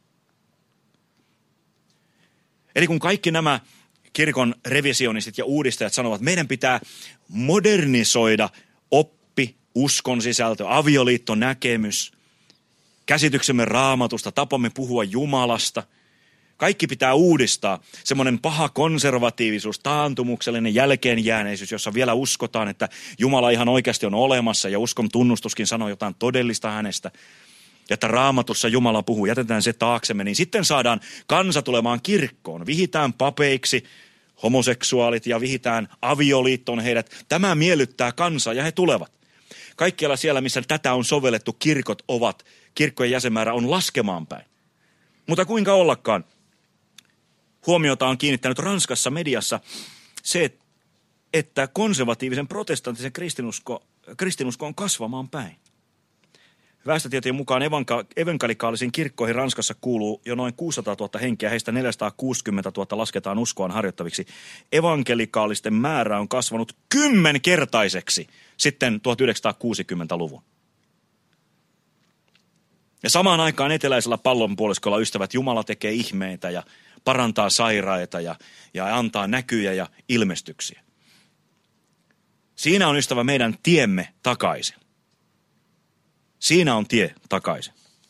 Eli kun kaikki nämä kirkon revisionistit ja uudistajat sanovat, että meidän pitää modernisoida oppi, uskon sisältö, avioliiton näkemys, käsityksemme Raamatusta, tapamme puhua Jumalasta. Kaikki pitää uudistaa. Semmoinen paha konservatiivisuus, taantumuksellinen jälkeenjääneisyys, jossa vielä uskotaan, että Jumala ihan oikeasti on olemassa ja uskon tunnustuskin sanoo jotain todellista hänestä. Ja että Raamatussa Jumala puhuu, jätetään se taaksemme, niin sitten saadaan kansa tulemaan kirkkoon. Vihitään papeiksi homoseksuaalit ja vihitään avioliittoon heidät. Tämä miellyttää kansaa ja he tulevat. Kaikkialla siellä, missä tätä on sovellettu, kirkot ovat, kirkkojen jäsenmäärä on laskemaan päin. Mutta kuinka ollakaan? Huomiota on kiinnittänyt Ranskassa mediassa se, että konservatiivisen protestanttisen kristinusko, kristinusko on kasvamaan päin. Väestötietojen mukaan evanka- evankelikaalisiin kirkkoihin Ranskassa kuuluu jo noin kuusisataatuhatta henkeä, heistä neljäsataakuusikymmentätuhatta lasketaan uskoaan harjoittaviksi. Evankelikaalisten määrä on kasvanut kymmenkertaiseksi sitten tuhatyhdeksänsataakuusikymmentäluvun. Ja samaan aikaan eteläisellä pallonpuoliskolla ystävät Jumala tekee ihmeitä ja parantaa sairaita ja, ja antaa näkyjä ja ilmestyksiä. Siinä on, ystävä, meidän tiemme takaisin. Siinä on tie takaisin.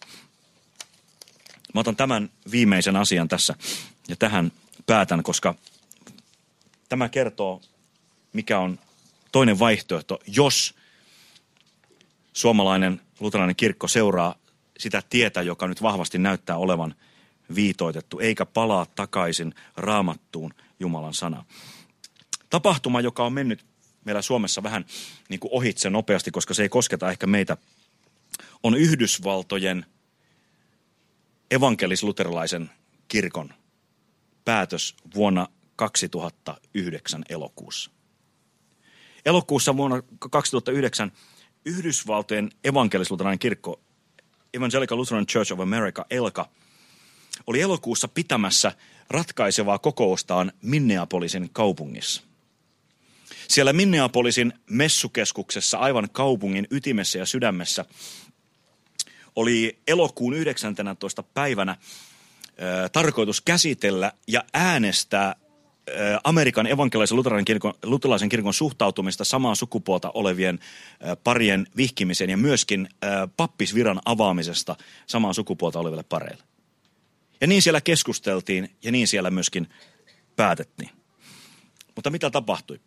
Mä otan tämän viimeisen asian tässä ja tähän päätän, koska tämä kertoo, mikä on toinen vaihtoehto, jos suomalainen luterilainen kirkko seuraa sitä tietä, joka nyt vahvasti näyttää olevan viitoitettu, eikä palaa takaisin Raamattuun Jumalan sanaan. Tapahtuma, joka on mennyt meillä Suomessa vähän niin kuin ohitse nopeasti, koska se ei kosketa ehkä meitä, on Yhdysvaltojen evankelis-luterilaisen kirkon päätös vuonna kaksituhattayhdeksän elokuussa. Elokuussa vuonna kaksituhattayhdeksän Yhdysvaltojen evankelis-luterilainen kirkko, Evangelical Lutheran Church of America, E L C A, oli elokuussa pitämässä ratkaisevaa kokoustaan Minneapolisin kaupungissa. Siellä Minneapolisin messukeskuksessa, aivan kaupungin ytimessä ja sydämessä, oli elokuun yhdeksäntenätoista päivänä äh, tarkoitus käsitellä ja äänestää äh, Amerikan evankelilaisen luterilaisen kirkon, luterilaisen kirkon suhtautumista samaa sukupuolta olevien äh, parien vihkimiseen ja myöskin äh, pappisviran avaamisesta samaa sukupuolta oleville pareille. Ja niin siellä keskusteltiin ja niin siellä myöskin päätettiin. Mutta mitä tapahtui?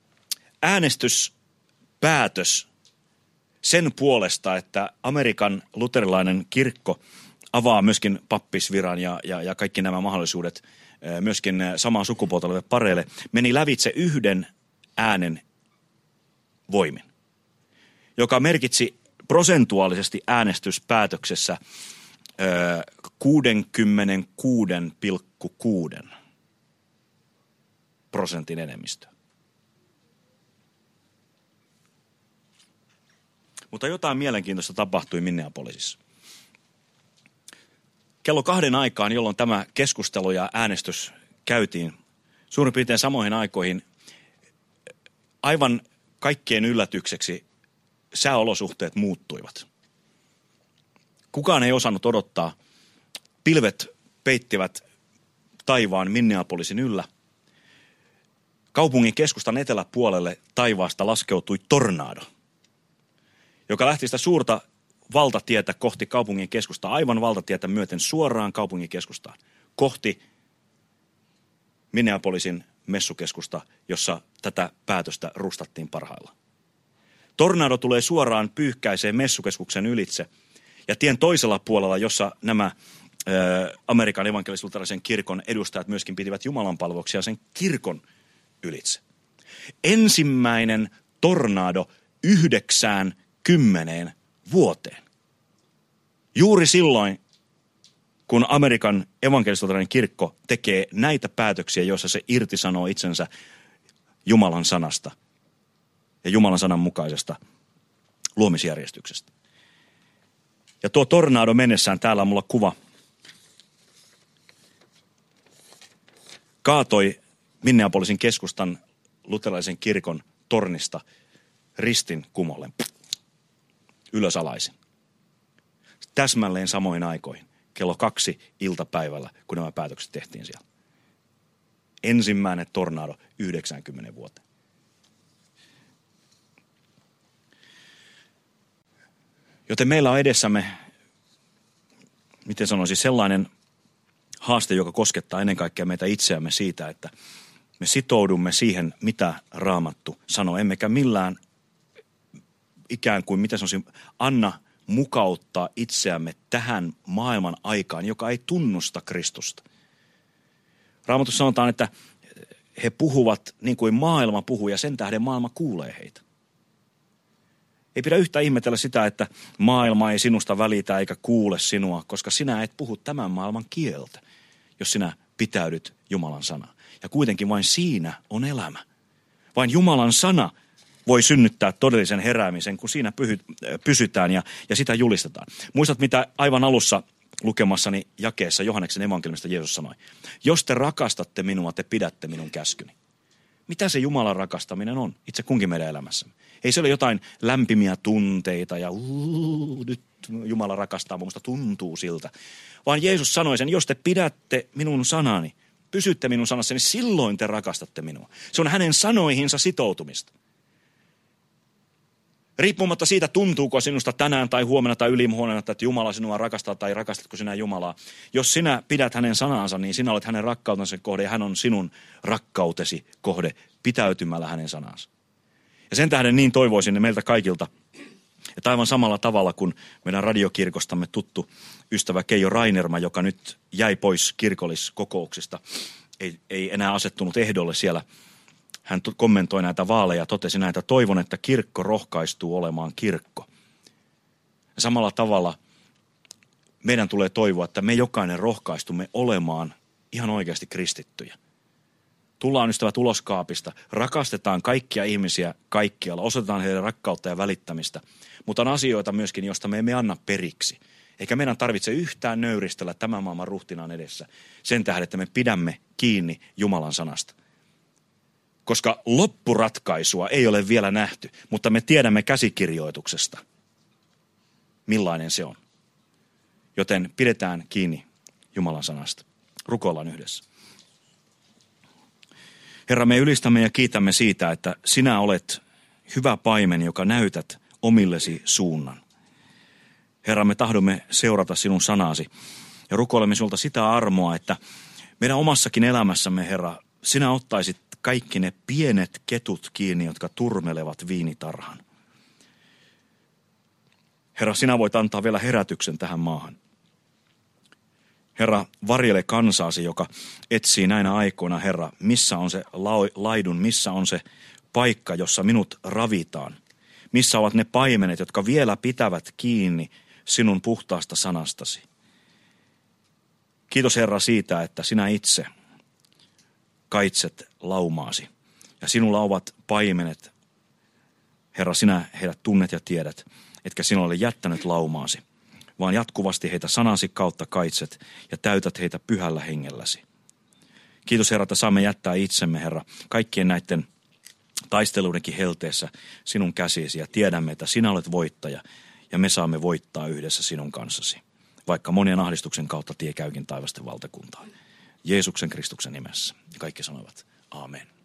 Äänestyspäätös sen puolesta, että Amerikan luterilainen kirkko avaa myöskin pappisviran ja, ja, ja kaikki nämä mahdollisuudet myöskin samaa sukupuolta oleville pareille, meni lävitse yhden äänen voimin, joka merkitsi prosentuaalisesti äänestyspäätöksessä kuusikymmentäkuusi pilkku kuusi prosentin enemmistö. Mutta jotain mielenkiintoista tapahtui Minneapolisissa. Kello kahden aikaan, jolloin tämä keskustelu ja äänestys käytiin, suurin piirtein samoihin aikoihin, aivan kaikkien yllätykseksi sääolosuhteet muuttuivat. Kukaan ei osannut odottaa. Pilvet peittivät taivaan Minneapolisin yllä. Kaupungin keskustan eteläpuolelle taivaasta laskeutui tornado, joka lähti sitä suurta valtatietä kohti kaupungin keskustaa, aivan valtatietä myöten suoraan kaupungin keskustaan, kohti Minneapolisin messukeskusta, jossa tätä päätöstä rustattiin parhaillaan. Tornado tulee suoraan pyyhkäiseen messukeskuksen ylitse ja tien toisella puolella, jossa nämä ä, Amerikan evankelis-luterilaisen kirkon edustajat myöskin pitivät jumalanpalveluksia sen kirkon ylitse. Ensimmäinen tornado yhdeksään kymmeneen vuoteen. Juuri silloin, kun Amerikan evankelis-luterilainen kirkko tekee näitä päätöksiä, joissa se irtisanoo itsensä Jumalan sanasta ja Jumalan sanan mukaisesta luomisjärjestyksestä. Ja tuo tornado mennessään, täällä on mulla kuva, kaatoi Minneapolisin keskustan luterilaisen kirkon tornista ristin kumolle. Ylös alaisin. Täsmälleen samoin aikoihin, kello kaksi iltapäivällä, kun nämä päätökset tehtiin siellä. Ensimmäinen tornado yhdeksänkymmentä vuoteen. Joten meillä on edessämme, miten sanoisin, sellainen haaste, joka koskettaa ennen kaikkea meitä itseämme siitä, että me sitoudumme siihen, mitä Raamattu sanoo, emmekä millään ikään kuin, mitä sanoisin, anna mukauttaa itseämme tähän maailman aikaan, joka ei tunnusta Kristusta. Raamatussa sanotaan, että he puhuvat niin kuin maailma puhuu ja sen tähden maailma kuulee heitä. Ei pidä yhtään ihmetellä sitä, että maailma ei sinusta välitä eikä kuule sinua, koska sinä et puhu tämän maailman kieltä, jos sinä pitäydyt Jumalan sanaan. Ja kuitenkin vain siinä on elämä. Vain Jumalan sana voi synnyttää todellisen heräämisen, kun siinä pysytään ja, ja sitä julistetaan. Muistat, mitä aivan alussa lukemassani jakeessa Johanneksen evankeliumista Jeesus sanoi? Jos te rakastatte minua, te pidätte minun käskyni. Mitä se Jumalan rakastaminen on itse kunkin meidän elämässämme? Ei se ole jotain lämpimiä tunteita ja uu, nyt Jumala rakastaa, minusta tuntuu siltä. Vaan Jeesus sanoi sen, jos te pidätte minun sanani, pysytte minun sanassani, silloin te rakastatte minua. Se on hänen sanoihinsa sitoutumista. Riippumatta siitä, tuntuuko sinusta tänään tai huomenna tai ylihuomenna, että Jumala sinua rakastaa tai rakastatko sinä Jumalaa. Jos sinä pidät hänen sanansa, niin sinä olet hänen rakkautensa kohde ja hän on sinun rakkautesi kohde pitäytymällä hänen sanansa. Ja sen tähden niin toivoisin meiltä kaikilta, että aivan samalla tavalla kuin meidän radiokirkostamme tuttu ystävä Keijo Rainerma, joka nyt jäi pois kirkolliskokouksista, ei, ei enää asettunut ehdolle siellä. Hän kommentoi näitä vaaleja ja totesi näitä, toivon, että kirkko rohkaistuu olemaan kirkko. Ja samalla tavalla meidän tulee toivoa, että me jokainen rohkaistumme olemaan ihan oikeasti kristittyjä. Tullaan ystävät ulos kaapista, rakastetaan kaikkia ihmisiä kaikkialla, osoitetaan heidän rakkautta ja välittämistä, mutta on asioita myöskin, josta me emme anna periksi. Eikä meidän tarvitse yhtään nöyristellä tämän maailman ruhtinaan edessä sen tähden, että me pidämme kiinni Jumalan sanasta. Koska loppuratkaisua ei ole vielä nähty, mutta me tiedämme käsikirjoituksesta, millainen se on. Joten pidetään kiinni Jumalan sanasta. Rukoillaan yhdessä. Herra, me ylistämme ja kiitämme siitä, että sinä olet hyvä paimen, joka näytät omillesi suunnan. Herra, me tahdomme seurata sinun sanasi ja rukoilemme sinulta sitä armoa, että meidän omassakin elämässämme, Herra, sinä ottaisit kaikki ne pienet ketut kiinni, jotka turmelevat viinitarhan. Herra, sinä voit antaa vielä herätyksen tähän maahan. Herra, varjele kansaasi, joka etsii näinä aikoina, Herra, missä on se laidun, missä on se paikka, jossa minut ravitaan. Missä ovat ne paimenet, jotka vielä pitävät kiinni sinun puhtaasta sanastasi. Kiitos Herra siitä, että sinä itse kaitset laumaasi. Ja sinulla ovat paimenet, Herra, sinä heidät tunnet ja tiedät, etkä sinulla ole jättänyt laumaasi, vaan jatkuvasti heitä sanasi kautta kaitset ja täytät heitä pyhällä hengelläsi. Kiitos Herra, että saamme jättää itsemme, Herra, kaikkien näiden taisteluidenkin helteessä sinun käsisi ja tiedämme, että sinä olet voittaja ja me saamme voittaa yhdessä sinun kanssasi, vaikka monien ahdistuksen kautta tie käykin taivasten valtakuntaan. Jeesuksen Kristuksen nimessä. Ja kaikki sanovat, aamen.